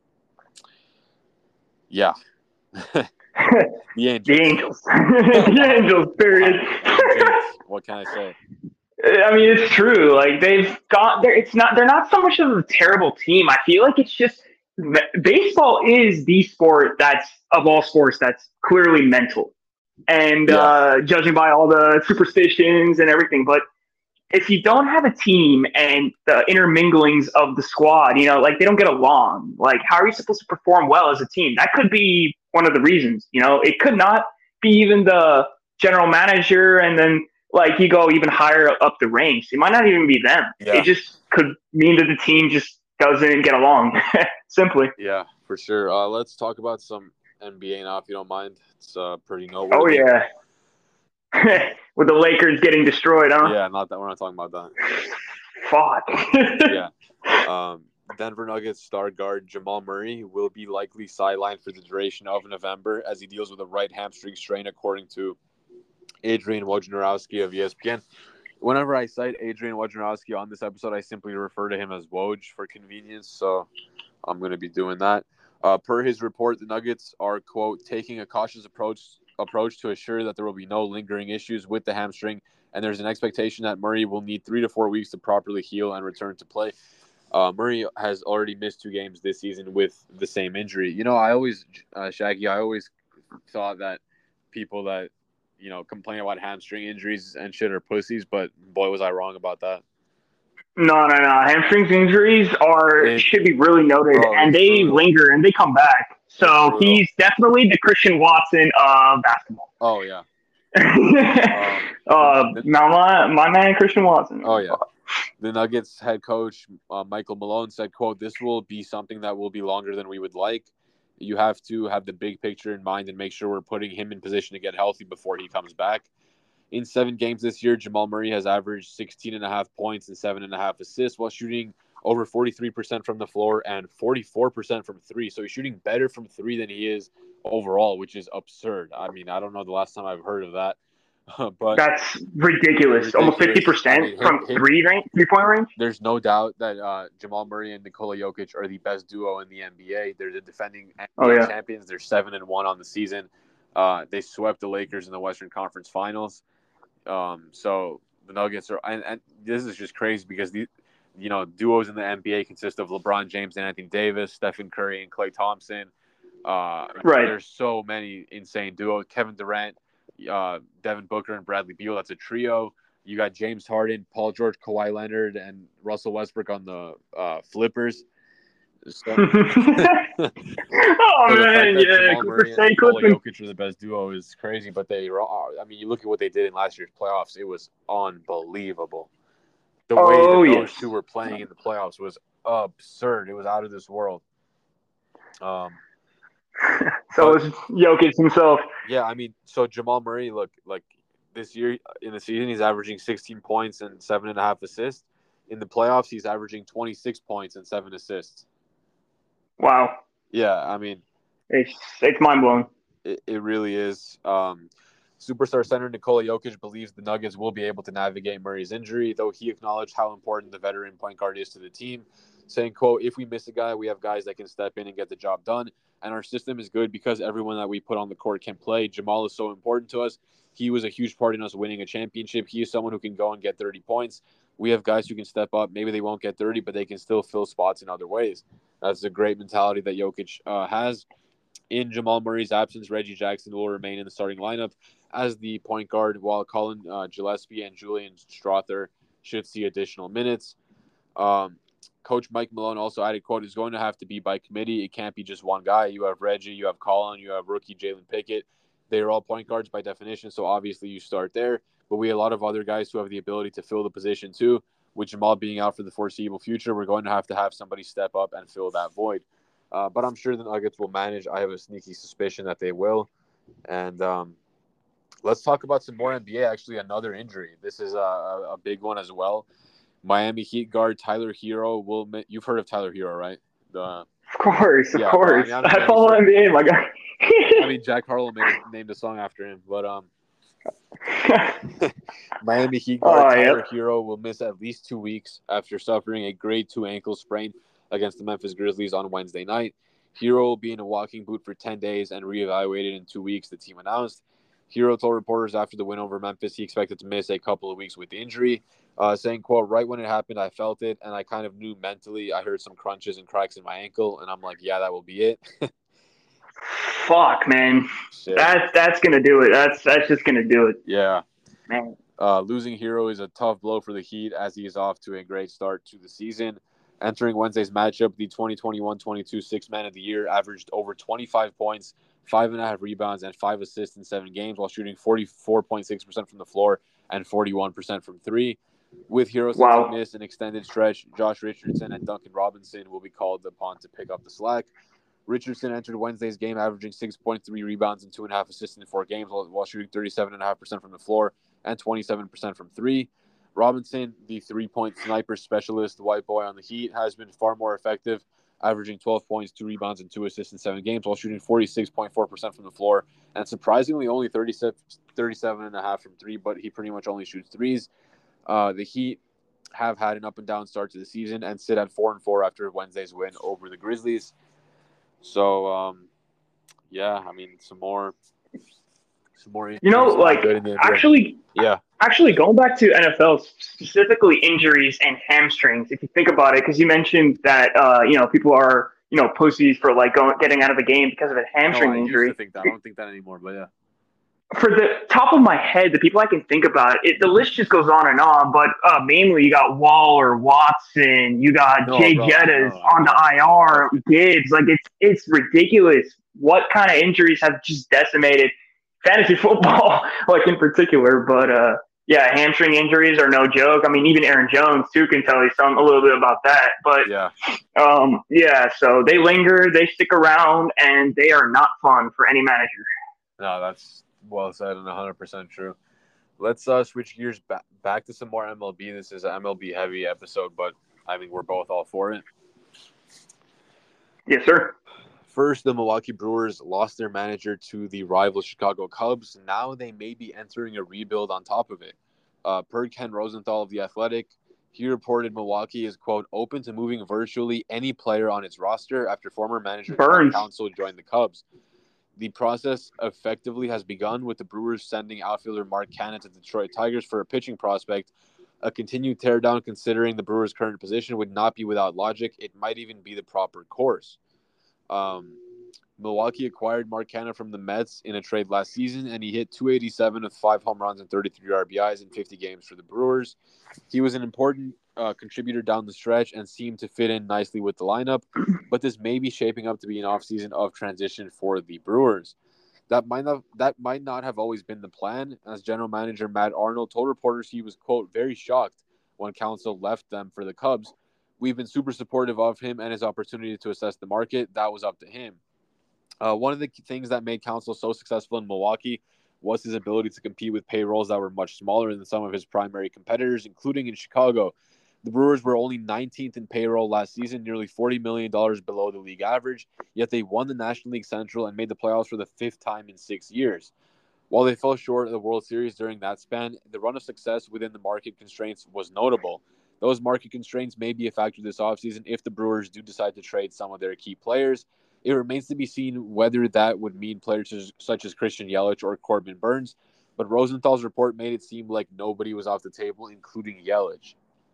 yeah. The Angels. The Angels. The Angels, period. Angels. What can I say? I mean, it's true. Like they've got there. It's not. They're not so much of a terrible team. I feel like it's just baseball is the sport that's of all sports that's clearly mental, and Yeah. uh, judging by all the superstitions and everything. But if you don't have a team and the interminglings of the squad, you know, like they don't get along. Like, how are you supposed to perform well as a team? That could be one of the reasons. You know, it could not be even the general manager, and then like you go even higher up the ranks. It might not even be them. Yeah. It just could mean that the team just doesn't get along. Simply. Yeah, for sure. Uh, let's talk about some N B A now, if you don't mind. It's uh, pretty Oh noteworthy. yeah. With the Lakers getting destroyed, huh? Yeah, not that we're not talking about that. Fuck. Yeah. Um, Denver Nuggets star guard Jamal Murray will be likely sidelined for the duration of November as he deals with a right hamstring strain, according to Adrian Wojnarowski of E S P N. Whenever I cite Adrian Wojnarowski on this episode, I simply refer to him as Woj for convenience, so I'm going to be doing that. Uh, per his report, the Nuggets are, quote, taking a cautious approach approach to assure that there will be no lingering issues with the hamstring, and there's an expectation that Murray will need three to four weeks to properly heal and return to play. Uh, Murray has already missed two games this season with the same injury. You know, I always, uh, Shaggy, I always thought that people that, you know, complain about hamstring injuries and shit are pussies, but boy, was I wrong about that. No, no, no. Hamstring injuries are It- should be really noted, Bro, and it's they brutal. linger and they come back. So It's brutal. he's definitely the Christian Watson of basketball. Oh, yeah. uh, Um, now my my man Christian Watson. Oh, yeah. The Nuggets head coach, uh, Michael Malone, said, quote, this will be something that will be longer than we would like. You have to have the big picture in mind and make sure we're putting him in position to get healthy before he comes back. In seven games this year, Jamal Murray has averaged sixteen and a half points and seven and a half assists while shooting over forty-three percent from the floor and forty-four percent from three. So he's shooting better from three than he is overall, which is absurd. I mean, I don't know the last time I've heard of that. But That's ridiculous. ridiculous. Almost fifty I percent mean, from him, him, three range, three point range. There's no doubt that uh, Jamal Murray and Nikola Jokic are the best duo in the N B A. They're the defending N B A Oh, yeah. champions. They're seven and one on the season. Uh, they swept the Lakers in the Western Conference Finals. Um, so the Nuggets are, and, and this is just crazy because the, you know, duos in the N B A consist of LeBron James and Anthony Davis, Stephen Curry and Klay Thompson. Uh, Right. There's so many insane duos. Kevin Durant, uh, Devin Booker, and Bradley Beal. That's a trio. You got James Harden, Paul George, Kawhi Leonard, and Russell Westbrook on the uh, Flippers. So, oh so the fact man, that yeah, Jamal Cooper Murray and State Nikola Clipping. Jokic are the best duo is crazy, but they are. I mean, you look at what they did in last year's playoffs; it was unbelievable. The way Oh, that those yes. two were playing in the playoffs was absurd. It was out of this world. Um, So but- is Jokic himself. yeah, I mean, so Jamal Murray, look, like this year in the season, he's averaging sixteen points and seven and a half assists. In the playoffs, he's averaging twenty-six points and seven assists. Wow, Yeah, I mean, it's it's mind blowing. It, it really is. Um, superstar center Nikola Jokic believes the Nuggets will be able to navigate Murray's injury, though he acknowledged how important the veteran point guard is to the team, saying, quote, if we miss a guy, we have guys that can step in and get the job done, and our system is good because everyone that we put on the court can play. Jamal is so important to us. He was a huge part in us winning a championship. He is someone who can go and get thirty points. We have guys who can step up. Maybe they won't get thirty, but they can still fill spots in other ways. That's a great mentality that Jokic uh, has. In Jamal Murray's absence, Reggie Jackson will remain in the starting lineup as the point guard, while Colin uh, Gillespie and Julian Strother should see additional minutes. Um, Coach Mike Malone also added, quote, it's going to have to be by committee. It can't be just one guy. You have Reggie, you have Colin, you have rookie Jalen Pickett. They are all point guards by definition, so obviously you start there. But we have a lot of other guys who have the ability to fill the position too. With Jamal being out for the foreseeable future, we're going to have to have somebody step up and fill that void. Uh, but I'm sure the Nuggets will manage. I have a sneaky suspicion that they will. And um, Let's talk about some more N B A. Actually, another injury. This is a, a, a big one as well. Miami Heat guard Tyler Hero will. You've heard of Tyler Hero, right? The Of course, of yeah, course. well, I, mean, I, I follow sure, N B A, my guy. I mean, Jack Harlow made, named a song after him, but um, Miami Heat guard oh, Tyler yep. Hero will miss at least two weeks after suffering a grade two ankle sprain against the Memphis Grizzlies on Wednesday night. Hero will be in a walking boot for ten days and reevaluated in two weeks, the team announced. Hero told reporters after the win over Memphis he expected to miss a couple of weeks with the injury, uh, saying, quote, right when it happened, I felt it, and I kind of knew mentally. I heard some crunches and cracks in my ankle, and I'm like, yeah, that will be it. Fuck, man. Shit. That's, that's going to do it. That's that's just going to do it. Yeah. Man. Uh, losing Hero is a tough blow for the Heat as he is off to a great start to the season. Entering Wednesday's matchup, the twenty twenty-one twenty-two Sixth Man of the Year averaged over twenty-five points, five and a half rebounds, and five assists in seven games while shooting forty-four point six percent from the floor and forty-one percent from three. With Hero set Wow. to miss an extended stretch, Josh Richardson and Duncan Robinson will be called upon to pick up the slack. Richardson entered Wednesday's game averaging six point three rebounds and two point five assists in four games while, while shooting thirty-seven point five percent from the floor and twenty-seven percent from three. Robinson, the three-point sniper specialist, the white boy on the Heat, has been far more effective, averaging twelve points, two rebounds, and two assists in seven games while shooting forty-six point four percent from the floor and surprisingly only thirty-seven point five from three, but he pretty much only shoots threes. Uh, the Heat have had an up-and-down start to the season and sit at four and four after Wednesday's win over the Grizzlies. So, um, yeah, I mean, some more, some more. You know, like actually, yeah, actually going back to N F L, specifically injuries and hamstrings. If you think about it, because you mentioned that uh, you know people are you know pussies for like going getting out of the game because of a hamstring oh, I injury. Used to think that. I don't think that anymore, but yeah. For the top of my head, the people I can think about, it the list just goes on and on. But uh, mainly, you got Waller, Watson, you got no, Jay bro, Jettas no, on the I R, Gibbs. Like it's it's ridiculous what kind of injuries have just decimated fantasy football, like in particular. But uh, yeah, hamstring injuries are no joke. I mean, even Aaron Jones too can tell you some a little bit about that. But yeah, um, yeah. So they linger, they stick around, and they are not fun for any manager. No, that's well said and one hundred percent true. Let's uh, switch gears back back to some more M L B. This is an M L B heavy episode, but I mean we're both all for it. Yes, sir. First, the Milwaukee Brewers lost their manager to the rival Chicago Cubs. Now they may be entering a rebuild on top of it. Uh, per Ken Rosenthal of The Athletic, he reported Milwaukee is, quote, open to moving virtually any player on its roster after former manager John Counsell joined the Cubs. The process effectively has begun with the Brewers sending outfielder Mark Canha to Detroit Tigers for a pitching prospect. A continued teardown considering the Brewers' current position would not be without logic. It might even be the proper course. Um, Milwaukee acquired Mark Canha from the Mets in a trade last season, and he hit two eighty-seven with five home runs and thirty-three R B Is in fifty games for the Brewers. He was an important uh, contributor down the stretch and seemed to fit in nicely with the lineup, but this may be shaping up to be an offseason of transition for the Brewers. That might not that might not have always been the plan, as general manager Matt Arnold told reporters he was, quote, very shocked when Counsell left them for the Cubs. We've been super supportive of him and his opportunity to assess the market. That was up to him. Uh, one of the things that made Counsell so successful in Milwaukee was his ability to compete with payrolls that were much smaller than some of his primary competitors, including in Chicago. The Brewers were only nineteenth in payroll last season, nearly forty million dollars below the league average, yet they won the National League Central and made the playoffs for the fifth time in six years. While they fell short of the World Series during that span, the run of success within the market constraints was notable. Those market constraints may be a factor this offseason if the Brewers do decide to trade some of their key players. It remains to be seen whether that would mean players such as Christian Yelich or Corbin Burns, but Rosenthal's report made it seem like nobody was off the table, including Yelich.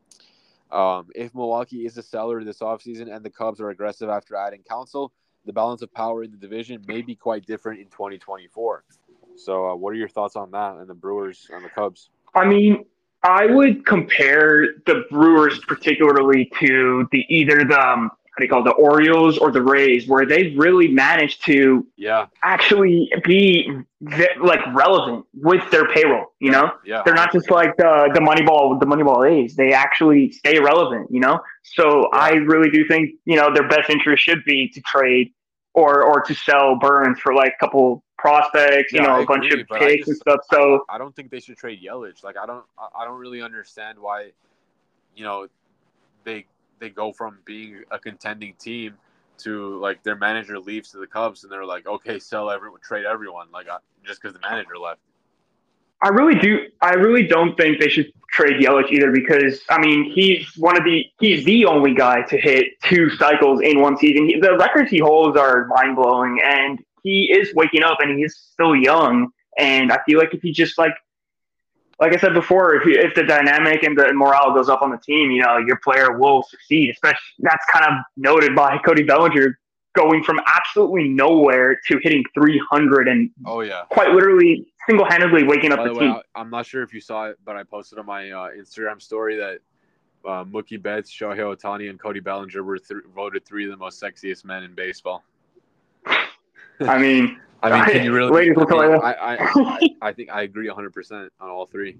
Um, if Milwaukee is a seller this offseason and the Cubs are aggressive after adding Counsell, the balance of power in the division may be quite different in twenty twenty-four. So uh, what are your thoughts on that and the Brewers and the Cubs? I mean, I would compare the Brewers particularly to the either the um, how do you call it, the Orioles or the Rays, where they've really managed to yeah. actually be like relevant with their payroll. You know, yeah, they're not just like the the Moneyball the Moneyball A's. They actually stay relevant. You know, so yeah. I really do think you know their best interest should be to trade or or to sell Burns for like a couple prospects, you Yeah, know, I a bunch of agree, but I picks and just stuff. I, So I don't think they should trade Yelich. Like I don't I I don't really understand why, you know, they they go from being a contending team to like their manager leaves to the Cubs and they're like, okay, sell everyone, trade everyone, like uh, just because the manager left. I really do. I really don't think they should trade Yelich either because I mean he's one of the he's the only guy to hit two cycles in one season. He, the records he holds are mind blowing, and he is waking up, and he's still young. And I feel like if he just like like I said before, if you, if the dynamic and the morale goes up on the team, you know your player will succeed. Especially that's kind of noted by Cody Bellinger going from absolutely nowhere to hitting three hundred and Oh yeah. quite literally single-handedly waking up By the the way, team. I, I'm not sure if you saw it, but I posted on my uh, Instagram story that uh, Mookie Betts, Shohei Ohtani, and Cody Bellinger were th- voted three of the most sexiest men in baseball. I mean, I mean, can you really? ladies I will tell mean, you. I, I, I, I think I agree one hundred percent on all three.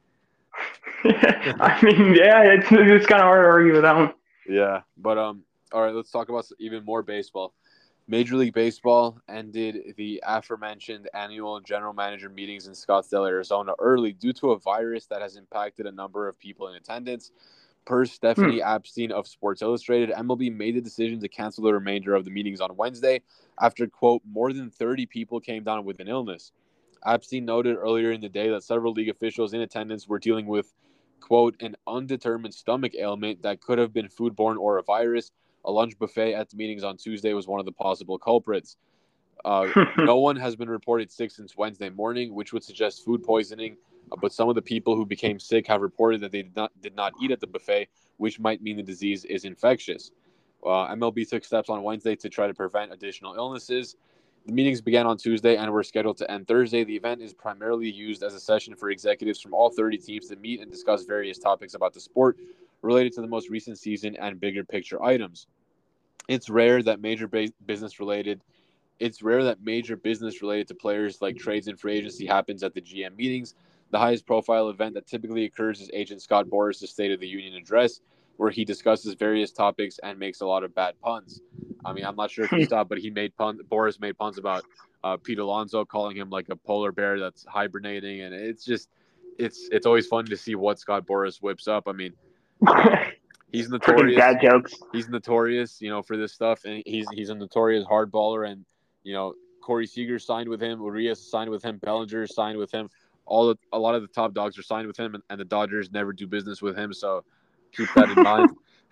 I mean, yeah, it's it's kind of hard to argue with that one. Yeah, but um, all right, let's talk about even more baseball. Major League Baseball ended the aforementioned annual general manager meetings in Scottsdale, Arizona early due to a virus that has impacted a number of people in attendance. Per Stephanie Hmm. Apstein of Sports Illustrated, M L B made the decision to cancel the remainder of the meetings on Wednesday after, quote, more than thirty people came down with an illness. Apstein noted earlier in the day that several league officials in attendance were dealing with, quote, an undetermined stomach ailment that could have been foodborne or a virus. A lunch buffet at the meetings on Tuesday was one of the possible culprits. Uh, no one has been reported sick since Wednesday morning, which would suggest food poisoning. Uh, but some of the people who became sick have reported that they did not did not eat at the buffet, which might mean the disease is infectious. Uh, M L B took steps on Wednesday to try to prevent additional illnesses. The meetings began on Tuesday and were scheduled to end Thursday. The event is primarily used as a session for executives from all thirty teams to meet and discuss various topics about the sport related to the most recent season and bigger picture items. It's rare that major business related it's rare that major business related to players like trades and free agency happens at the G M meetings. The highest profile event that typically occurs is agent Scott Boras' State of the Union address, where he discusses various topics and makes a lot of bad puns. I mean, I'm not sure if you saw, but he made puns. Boras made puns about uh, Pete Alonso, calling him like a polar bear that's hibernating, and it's just, it's it's always fun to see what Scott Boras whips up. I mean, um, he's Freaking notorious. dad jokes. He's notorious, you know, for this stuff, and he's he's a notorious hardballer. And you know, Corey Seager signed with him, Urias signed with him, Bellinger signed with him. All the, a lot of the top dogs are signed with him, and, and the Dodgers never do business with him. So keep that in mind.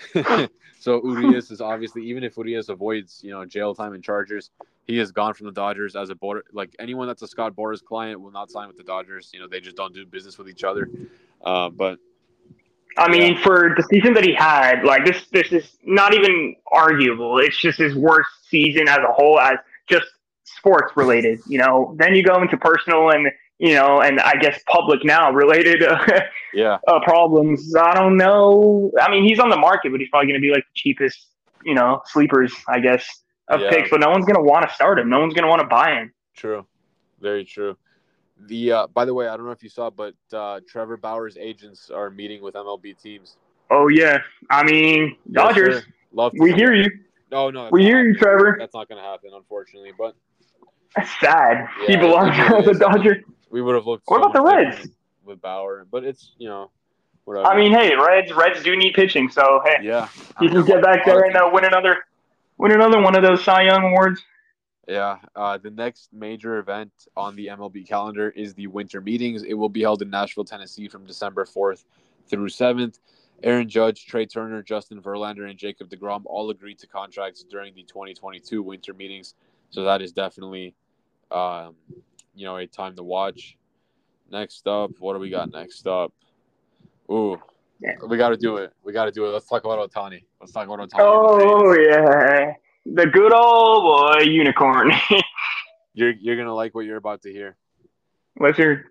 So Urias is obviously, even if Urias avoids, you know, jail time and Chargers, he has gone from the Dodgers as a border. Like anyone that's a Scott Boras client will not sign with the Dodgers. You know, they just don't do business with each other. Uh, but I yeah, mean, for the season that he had, like this, this is not even arguable. It's just his worst season as a whole, as just sports related. You know, then you go into personal and you know, and I guess public now related uh, yeah, uh, problems. I don't know. I mean, he's on the market, but he's probably going to be like the cheapest, you know, sleepers, I guess, of yeah. picks. But no one's going to want to start him. No one's going to want to buy him. True, very true. The uh, by the way, I don't know if you saw, but uh, Trevor Bauer's agents are meeting with M L B teams. Oh yeah, I mean, Yes, Dodgers. sir. Love to We see hear it. you. No, no, that's We not hear you, happening. Trevor. That's not going to happen, unfortunately. But That's sad. yeah, He it, belongs it to really the is. I mean, Dodgers. we would have looked What so about the much different Reds? with, with Bauer, but it's you know whatever. I mean, hey, Reds. Reds do need pitching, so hey, Yeah, I he mean a can get lot, back a lot of there and teams uh, win do. another, win another one of those Cy Young awards. Yeah, uh, the next major event on the M L B calendar is the winter meetings. It will be held in Nashville, Tennessee from December fourth through seventh. Aaron Judge, Trey Turner, Justin Verlander, and Jacob deGrom all agreed to contracts during the twenty twenty-two winter meetings. So that is definitely, um, you know, a time to watch. Next up, what do we got next up? Ooh, Yeah. we got to do it. We got to do it. Let's talk about Ohtani. Let's talk about Ohtani and the Oh Jays. yeah, the good old boy unicorn. You're you're gonna like what you're about to hear. Let's hear.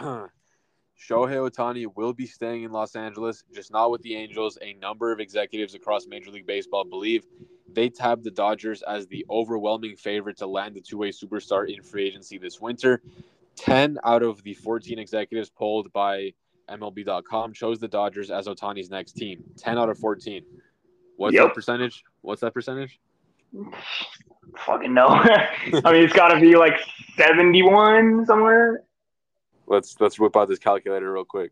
Shohei Ohtani will be staying in Los Angeles, just not with the Angels. A number of executives across Major League Baseball believe they tabbed the Dodgers as the overwhelming favorite to land the two-way superstar in free agency this winter. ten out of the fourteen executives polled by M L B dot com chose the Dodgers as Ohtani's next team. ten out of fourteen. What's Yep. that percentage? What's that percentage? fucking know. I mean, it's got to be like seventy-one somewhere. Let's let's whip out this calculator real quick.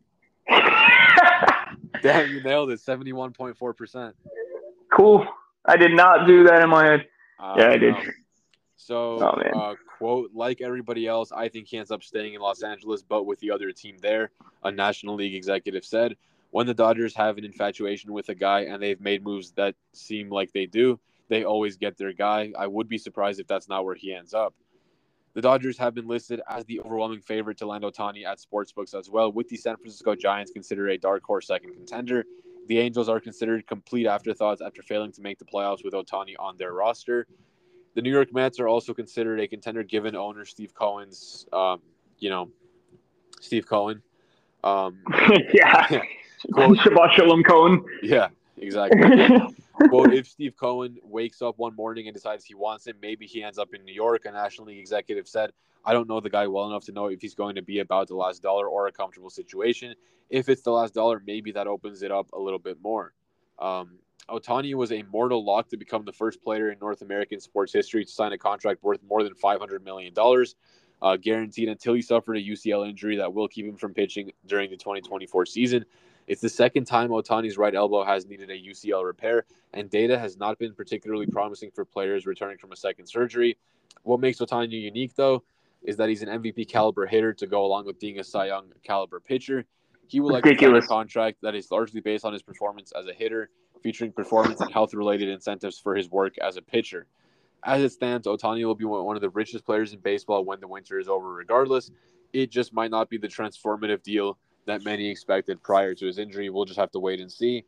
Damn, you nailed it. seventy-one point four percent. Cool. I did not do that in my head. Uh, yeah, I did. No. So, oh, man. Uh, quote, like everybody else, I think he ends up staying in Los Angeles, but with the other team there, a National League executive said. When the Dodgers have an infatuation with a guy and they've made moves that seem like they do, they always get their guy. I would be surprised if that's not where he ends up. The Dodgers have been listed as the overwhelming favorite to land Ohtani at sportsbooks as well, with the San Francisco Giants considered a dark horse second contender. The Angels are considered complete afterthoughts after failing to make the playoffs with Ohtani on their roster. The New York Mets are also considered a contender given owner Steve Cohen's, um, you know, Steve Cohen. Um, yeah. Quote, Shabbat Shalom Cohen. Yeah, exactly. Quote, if Steve Cohen wakes up one morning and decides he wants him, maybe he ends up in New York. A National League executive said, I don't know the guy well enough to know if he's going to be about the last dollar or a comfortable situation. If it's the last dollar, maybe that opens it up a little bit more. Um, Ohtani was a mortal lock to become the first player in North American sports history to sign a contract worth more than five hundred million dollars, uh, guaranteed until he suffered a U C L injury that will keep him from pitching during the twenty twenty-four season. It's the second time Ohtani's right elbow has needed a U C L repair, and data has not been particularly promising for players returning from a second surgery. What makes Ohtani unique, though, is that he's an M V P caliber hitter to go along with being a Cy Young caliber pitcher. He will likely sign a contract that is largely based on his performance as a hitter, featuring performance and health-related incentives for his work as a pitcher. As it stands, Ohtani will be one of the richest players in baseball when the winter is over regardless. It just might not be the transformative deal that many expected prior to his injury. We'll just have to wait and see.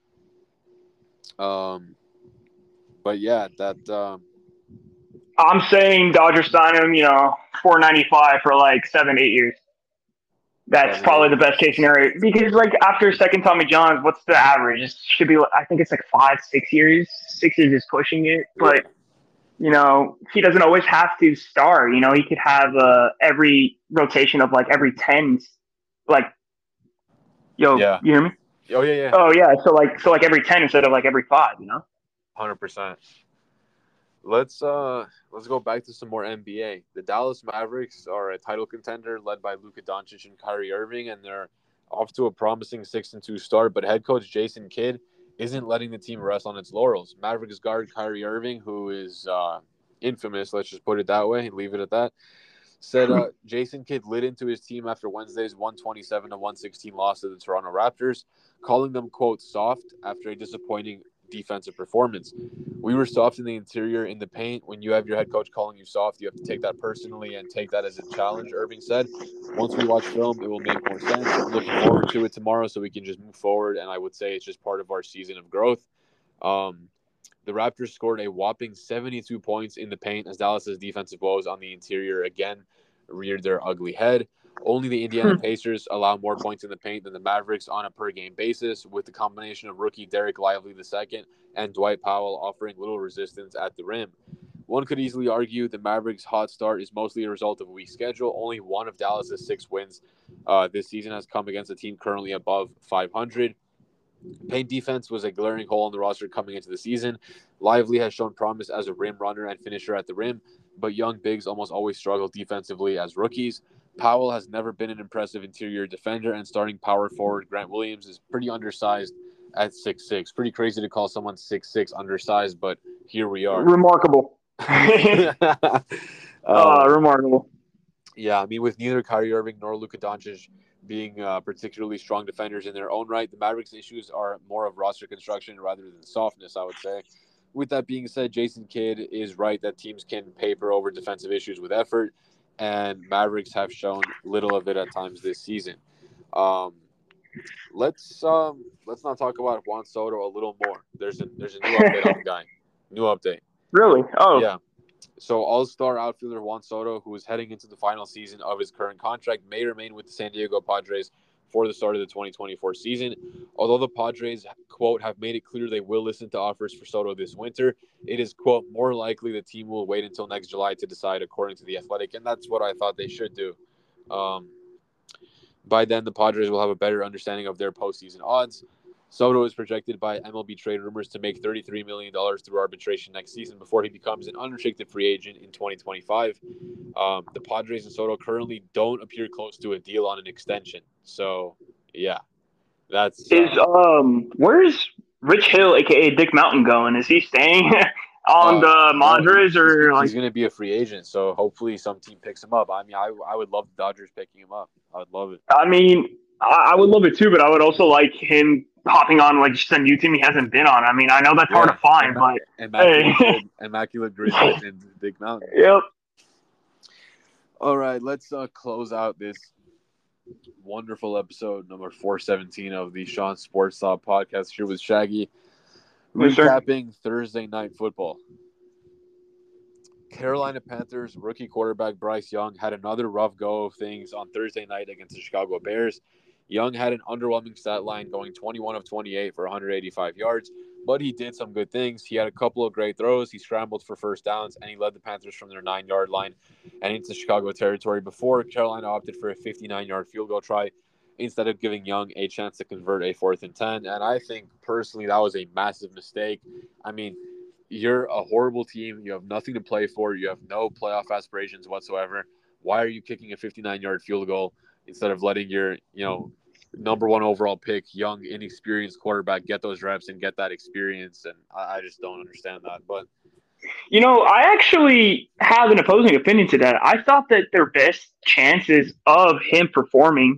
Um, but yeah, that. Um, I'm saying Dodgers sign him, you know, four ninety-five for like seven, eight years. That's seven, probably the best case scenario because, like, after second Tommy John's, what's the average? It should be, I think it's like five, six years. Six years is pushing it, but you know, he doesn't always have to start. You know, he could have uh, every rotation of like every ten, like. Yo, yeah. You hear me? Oh yeah, yeah. Oh yeah. So like, so like every ten instead of like every five. You know. Hundred percent. Let's uh let's go back to some more N B A. The Dallas Mavericks are a title contender led by Luka Doncic and Kyrie Irving, and they're off to a promising six and two start. But head coach Jason Kidd isn't letting the team rest on its laurels. Mavericks guard Kyrie Irving, who is uh, infamous, let's just put it that way, and leave it at that, said uh, Jason Kidd lit into his team after Wednesday's one twenty-seven to one sixteen loss to the Toronto Raptors, calling them, quote, soft after a disappointing defensive performance. We were soft in the interior in the paint. When you have your head coach calling you soft, you have to take that personally and take that as a challenge, Irving said. Once we watch film, it will make more sense. I'm looking forward to it tomorrow so we can just move forward, and I would say it's just part of our season of growth. Um, the Raptors scored a whopping seventy-two points in the paint as Dallas's defensive woes on the interior again reared their ugly head. Only the Indiana Pacers allow more points in the paint than the Mavericks on a per-game basis, with the combination of rookie Derek Lively the second and Dwight Powell offering little resistance at the rim. One could easily argue the Mavericks' hot start is mostly a result of a weak schedule. Only one of Dallas's six wins uh, this season has come against a team currently above five hundred. Paint defense was a glaring hole in the roster coming into the season. Lively has shown promise as a rim runner and finisher at the rim, but young bigs almost always struggle defensively as rookies. Powell has never been an impressive interior defender, and starting power forward Grant Williams is pretty undersized at six six. Pretty crazy to call someone six six undersized, but here we are. Remarkable. uh, uh, remarkable. Yeah, I mean, with neither Kyrie Irving nor Luka Doncic being uh, particularly strong defenders in their own right, the Mavericks' issues are more of roster construction rather than softness, I would say. With that being said, Jason Kidd is right that teams can paper over defensive issues with effort, and Mavericks have shown little of it at times this season. Um, let's um, let's not talk about Juan Soto a little more. There's a there's a new update on the guy. New update. Really? Oh. Yeah. So all-star outfielder Juan Soto, who is heading into the final season of his current contract, may remain with the San Diego Padres for the start of the twenty twenty-four season. Although the Padres, quote, have made it clear they will listen to offers for Soto this winter, it is, quote, more likely the team will wait until next July to decide, according to The Athletic, and that's what I thought they should do. Um, by then, the Padres will have a better understanding of their postseason odds. Soto is projected by M L B Trade Rumors to make thirty-three million dollars through arbitration next season before he becomes an unrestricted free agent in twenty twenty-five. Um, the Padres and Soto currently don't appear close to a deal on an extension. So, yeah, that's Is uh, um where's Rich Hill, aka Dick Mountain, going? Is he staying on uh, the no, he, Madres he's, or he's like? going to be a free agent. So, hopefully, some team picks him up. I mean, I, I would love the Dodgers picking him up. I would love it. I mean, I, I would love it too, but I would also like him hopping on like just a new team he hasn't been on. I mean, I know that's hard to Yeah, find, Imma- but immaculate hey, grid, immaculate grid legend Dick Mountain. yep. All right, let's uh, close out this wonderful episode number four seventeen of the Sean Sports Talk podcast here with Shaggy, Yes, sir. recapping Thursday night football. Carolina Panthers rookie quarterback Bryce Young had another rough go of things on Thursday night against the Chicago Bears. Young had an underwhelming stat line, going twenty-one of twenty-eight for one hundred eighty-five yards, but he did some good things. He had a couple of great throws. He scrambled for first downs, and he led the Panthers from their nine-yard line and into Chicago territory before Carolina opted for a fifty-nine-yard field goal try instead of giving Young a chance to convert a fourth and ten. And I think, personally, that was a massive mistake. I mean, you're a horrible team. You have nothing to play for. You have no playoff aspirations whatsoever. Why are you kicking a fifty-nine-yard field goal instead of letting your, you know, number one overall pick, young, inexperienced quarterback get those reps and get that experience? And I, I just don't understand that. But You know, I actually have an opposing opinion to that. I thought that their best chances of him performing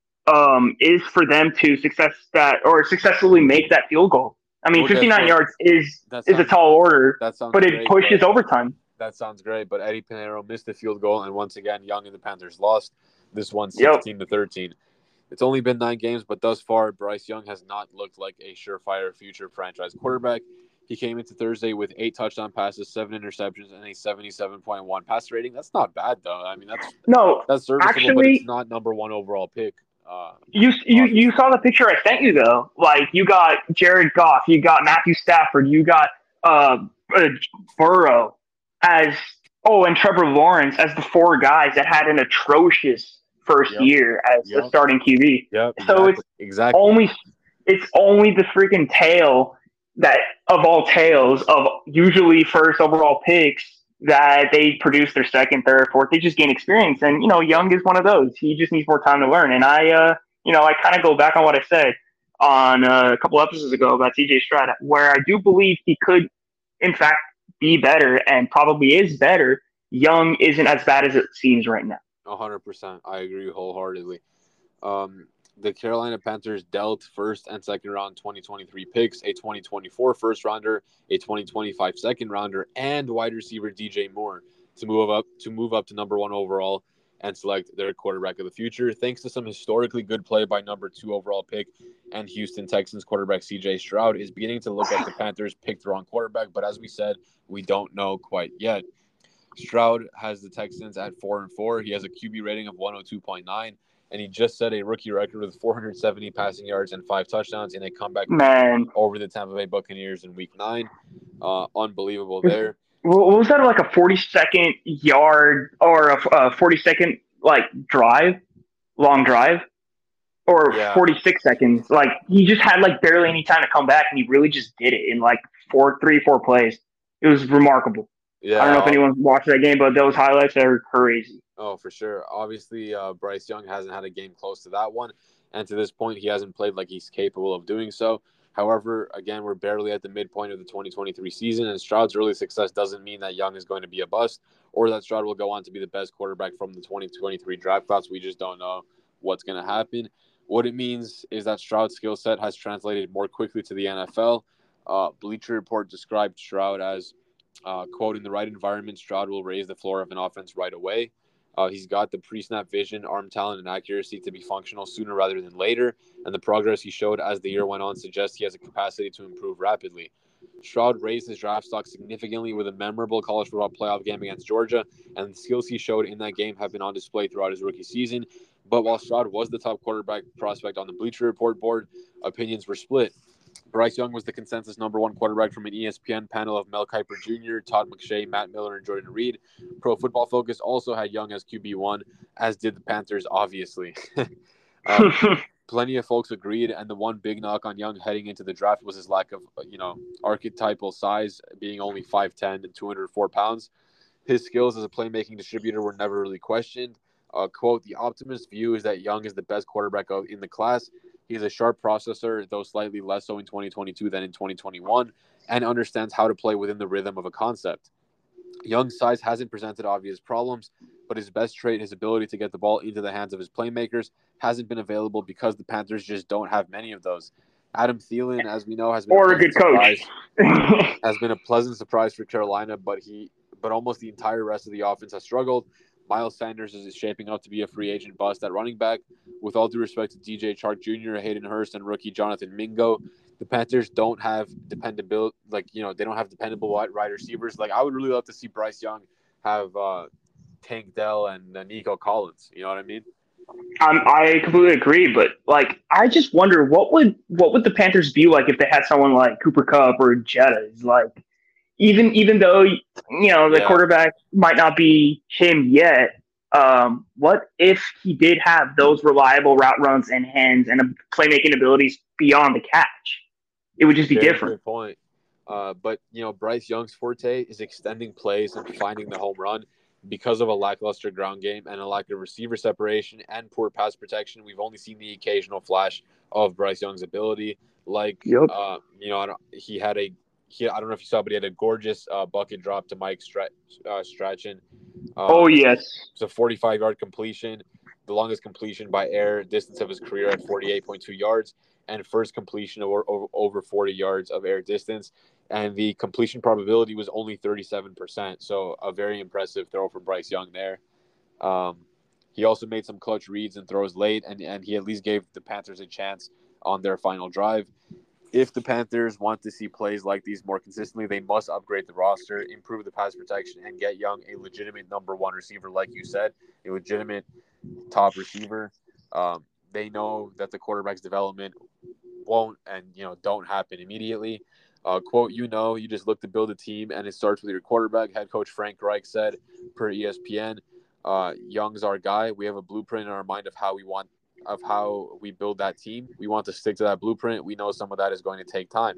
um, is for them to success that or successfully make that field goal. I mean, okay, fifty-nine so yards is that is a sounds tall order, that sounds but it great. pushes But overtime. that sounds great. But Eddie Pinheiro missed the field goal, and once again, Young and the Panthers lost this one, Yep. sixteen to thirteen. It's only been nine games, but thus far, Bryce Young has not looked like a surefire future franchise quarterback. He came into Thursday with eight touchdown passes, seven interceptions, and a seventy-seven point one passer rating. That's not bad, though. I mean, that's No, that's serviceable, but it's actually, not number one overall pick. Uh, you you obviously. you saw the picture I sent you though. Like you got Jared Goff, you got Matthew Stafford, you got uh, uh Burrow as oh, and Trevor Lawrence as the four guys that had an atrocious first Yep. year as the Yep. starting Q B. Yep. So Exactly. it's exactly. only it's only the freaking tail that of all tails of usually first overall picks that they produce their second, third, fourth. They just gain experience, and you know, Young is one of those. He just needs more time to learn. And I, uh, you know, I kind of go back on what I said on uh, a couple episodes ago about T J Stroud, where I do believe he could, in fact, be better and probably is better. Young isn't as bad as it seems right now. one hundred percent. I agree wholeheartedly. Um, the Carolina Panthers dealt first and second round twenty twenty-three picks, a twenty twenty-four first rounder, a twenty twenty-five second rounder, and wide receiver D J Moore to move up to move up to number one overall and select their quarterback of the future. Thanks to some historically good play by number two overall pick and Houston Texans quarterback C J Stroud is beginning to look like the Panthers picked the wrong quarterback, but as we said, we don't know quite yet. Stroud has the Texans at four and four. He has a Q B rating of one oh two point nine, and he just set a rookie record with four hundred seventy passing yards and five touchdowns in a comeback Man, over the Tampa Bay Buccaneers in Week Nine. Uh, unbelievable there. what was that like a forty second yard or a, a forty second like drive, long drive, or Yeah. forty-six seconds? Like he just had like barely any time to come back, and he really just did it in like four, three, four plays. It was remarkable. Yeah. I don't know if anyone watched that game, but those highlights are crazy. Oh, for sure. Obviously, uh, Bryce Young hasn't had a game close to that one, and to this point, he hasn't played like he's capable of doing so. However, again, we're barely at the midpoint of the twenty twenty-three season, and Stroud's early success doesn't mean that Young is going to be a bust or that Stroud will go on to be the best quarterback from the twenty twenty-three draft class. We just don't know what's going to happen. What it means is that Stroud's skill set has translated more quickly to the N F L. Uh, Bleacher Report described Stroud as, uh, quote, in the right environment, Stroud will raise the floor of an offense right away. Uh, he's got the pre-snap vision, arm talent, and accuracy to be functional sooner rather than later, and the progress he showed as the year went on suggests he has a capacity to improve rapidly. Stroud raised his draft stock significantly with a memorable college football playoff game against Georgia, and the skills he showed in that game have been on display throughout his rookie season. But while Stroud was the top quarterback prospect on the Bleacher Report board, opinions were split. Bryce Young was the consensus number one quarterback from an E S P N panel of Mel Kiper Junior, Todd McShay, Matt Miller, and Jordan Reed. Pro Football Focus also had Young as Q B one, as did the Panthers, obviously. um, plenty of folks agreed, and the one big knock on Young heading into the draft was his lack of, you know, archetypal size, being only five ten and two hundred four pounds. His skills as a playmaking distributor were never really questioned. Uh, quote, the optimist view is that Young is the best quarterback in the class. He's a sharp processor, though slightly less so in twenty twenty-two than in twenty twenty-one, and understands how to play within the rhythm of a concept. Young's size hasn't presented obvious problems, but his best trait, his ability to get the ball into the hands of his playmakers, hasn't been available because the Panthers just don't have many of those. Adam Thielen, as we know, has been or a, a good surprise, coach. has been a pleasant surprise for Carolina, but he, but almost the entire rest of the offense has struggled. Miles Sanders is shaping up to be a free agent bust at running back. With all due respect to D J Chark Junior, Hayden Hurst, and rookie Jonathan Mingo, the Panthers don't have dependable, like, you know, they don't have dependable wide receivers. Like, I would really love to see Bryce Young have uh, Tank Dell and uh, Nico Collins. You know what I mean? Um, I completely agree, but like, I just wonder what would what would the Panthers be like if they had someone like Cooper Kupp or Jetta? Like, even even though you know the Yeah. quarterback might not be him yet, um, what if he did have those reliable route runs and hands and playmaking abilities beyond the catch? It would just be Very different. good point. Uh, but, you know, Bryce Young's forte is extending plays and finding the home run. Because of a lackluster ground game and a lack of receiver separation and poor pass protection, we've only seen the occasional flash of Bryce Young's ability. Like, Yep. uh, you know, I don't, he had a, he, I don't know if you saw, but he had a gorgeous uh, bucket drop to Mike Stra- uh, Strachan. Um, Oh yes. It's a forty-five yard completion, the longest completion by air distance of his career at forty-eight point two yards, and first completion over, over, over forty yards of air distance. And the completion probability was only thirty-seven percent. So a very impressive throw for Bryce Young there. Um, he also made some clutch reads and throws late, and, and he at least gave the Panthers a chance on their final drive. If the Panthers want to see plays like these more consistently, they must upgrade the roster, improve the pass protection, and get Young a legitimate number one receiver, like you said, a legitimate top receiver. Um, they know that the quarterback's development won't and, you know, don't happen immediately. Uh, quote, you know, you just look to build a team, and it starts with your quarterback. Head coach Frank Reich said per E S P N, uh, Young's our guy. We have a blueprint in our mind of how we want of how we build that team. We want to stick to that blueprint. We know some of that is going to take time.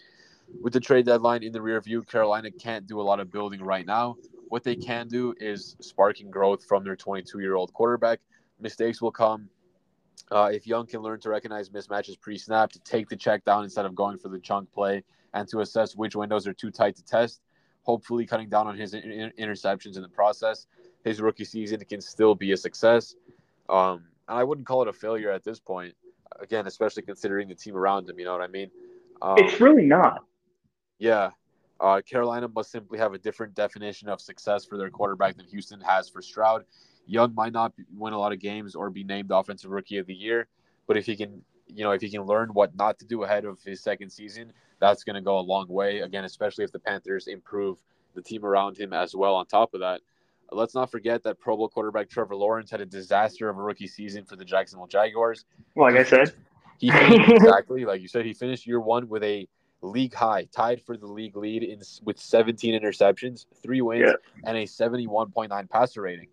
With the trade deadline in the rear view, Carolina can't do a lot of building right now. What they can do is sparking growth from their twenty-two-year-old quarterback. Mistakes will come. Uh, if Young can learn to recognize mismatches pre-snap, to take the check down instead of going for the chunk play, and to assess which windows are too tight to test, hopefully cutting down on his in- interceptions in the process, his rookie season can still be a success. Um, and I wouldn't call it a failure at this point. Again, especially considering the team around him, you know what I mean? Um, It's really not. Yeah. Uh, Carolina must simply have a different definition of success for their quarterback than Houston has for Stroud. Young might not win a lot of games or be named Offensive Rookie of the Year, but if he can, you know, if he can learn what not to do ahead of his second season, that's going to go a long way. Again, especially if the Panthers improve the team around him as well. On top of that, let's not forget that Pro Bowl quarterback Trevor Lawrence had a disaster of a rookie season for the Jacksonville Jaguars. Like He I said. He finished exactly like you said. He finished year one with a league high, tied for the league lead in with seventeen interceptions, three wins, Yeah. and a seventy-one point nine passer rating.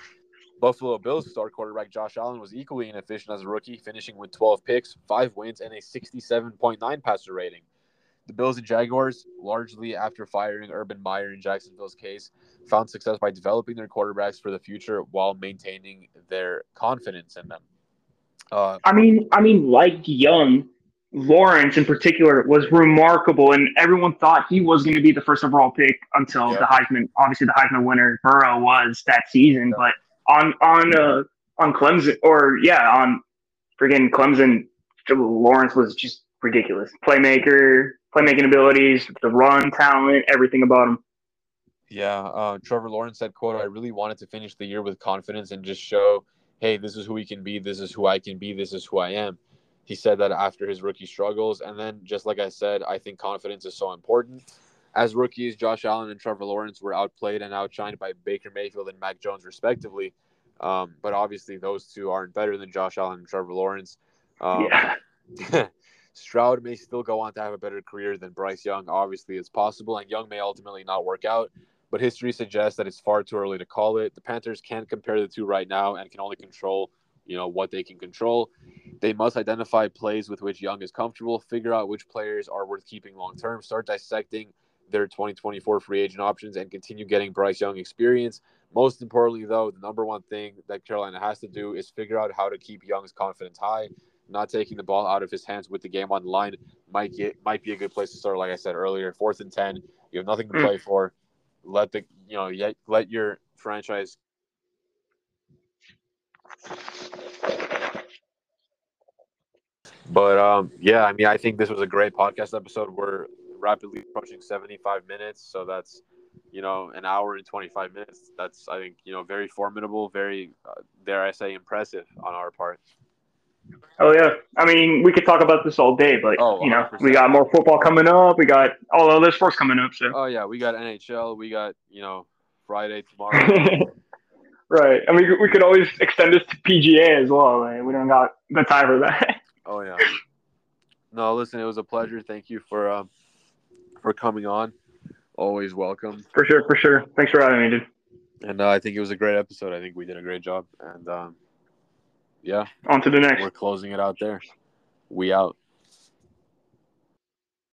Buffalo Bills star quarterback Josh Allen was equally inefficient as a rookie, finishing with twelve picks, five wins, and a sixty-seven point nine passer rating. The Bills and Jaguars, largely after firing Urban Meyer in Jacksonville's case, found success by developing their quarterbacks for the future while maintaining their confidence in them. Uh, I mean, I mean, like Young, Lawrence in particular was remarkable, and everyone thought he was going to be the first overall pick until Yeah. the Heisman. Obviously, the Heisman winner Burrow was that season, Yeah. but on on uh, on Clemson, or yeah, on friggin' Clemson, Lawrence was just ridiculous. Playmaker, playmaking abilities, the run talent, everything about him. Yeah, uh, Trevor Lawrence said, quote, I really wanted to finish the year with confidence and just show, hey, this is who he can be. This is who I can be. This is who I am. He said that after his rookie struggles. And then, just like I said, I think confidence is so important. As rookies, Josh Allen and Trevor Lawrence were outplayed and outshined by Baker Mayfield and Mac Jones, respectively. Um, but obviously, those two aren't better than Josh Allen and Trevor Lawrence. Um, Yeah. Stroud may still go on to have a better career than Bryce Young. Obviously, it's possible, and Young may ultimately not work out. But history suggests that it's far too early to call it. The Panthers can't compare the two right now and can only control you know, what they can control. They must identify plays with which Young is comfortable, figure out which players are worth keeping long term, start dissecting their twenty twenty-four free agent options, and continue getting Bryce Young experience. Most importantly, though, the number one thing that Carolina has to do is figure out how to keep Young's confidence high. Not taking the ball out of his hands with the game on the line might get might be a good place to start. Like I said earlier, fourth and ten, you have nothing to play for. Let the you know let your franchise. But um, yeah, I mean, I think this was a great podcast episode. We're rapidly approaching seventy-five minutes, so that's you know an hour and twenty-five minutes. That's I think you know very formidable, very uh, dare I say impressive on our part. Oh yeah, I mean we could talk about this all day, but Oh, you know we got more football coming up. We got all other sports coming up. So. Oh yeah, we got N H L. We got you know Friday tomorrow. Right. I mean we could always extend this to P G A as well. Right? We don't got the time for that. Oh yeah. No, listen, it was a pleasure. Thank you for um, for coming on. Always welcome. For sure, for sure. Thanks for having me, dude. And uh, I think it was a great episode. I think we did a great job. And um, yeah. On to the next. We're closing it out there. We out.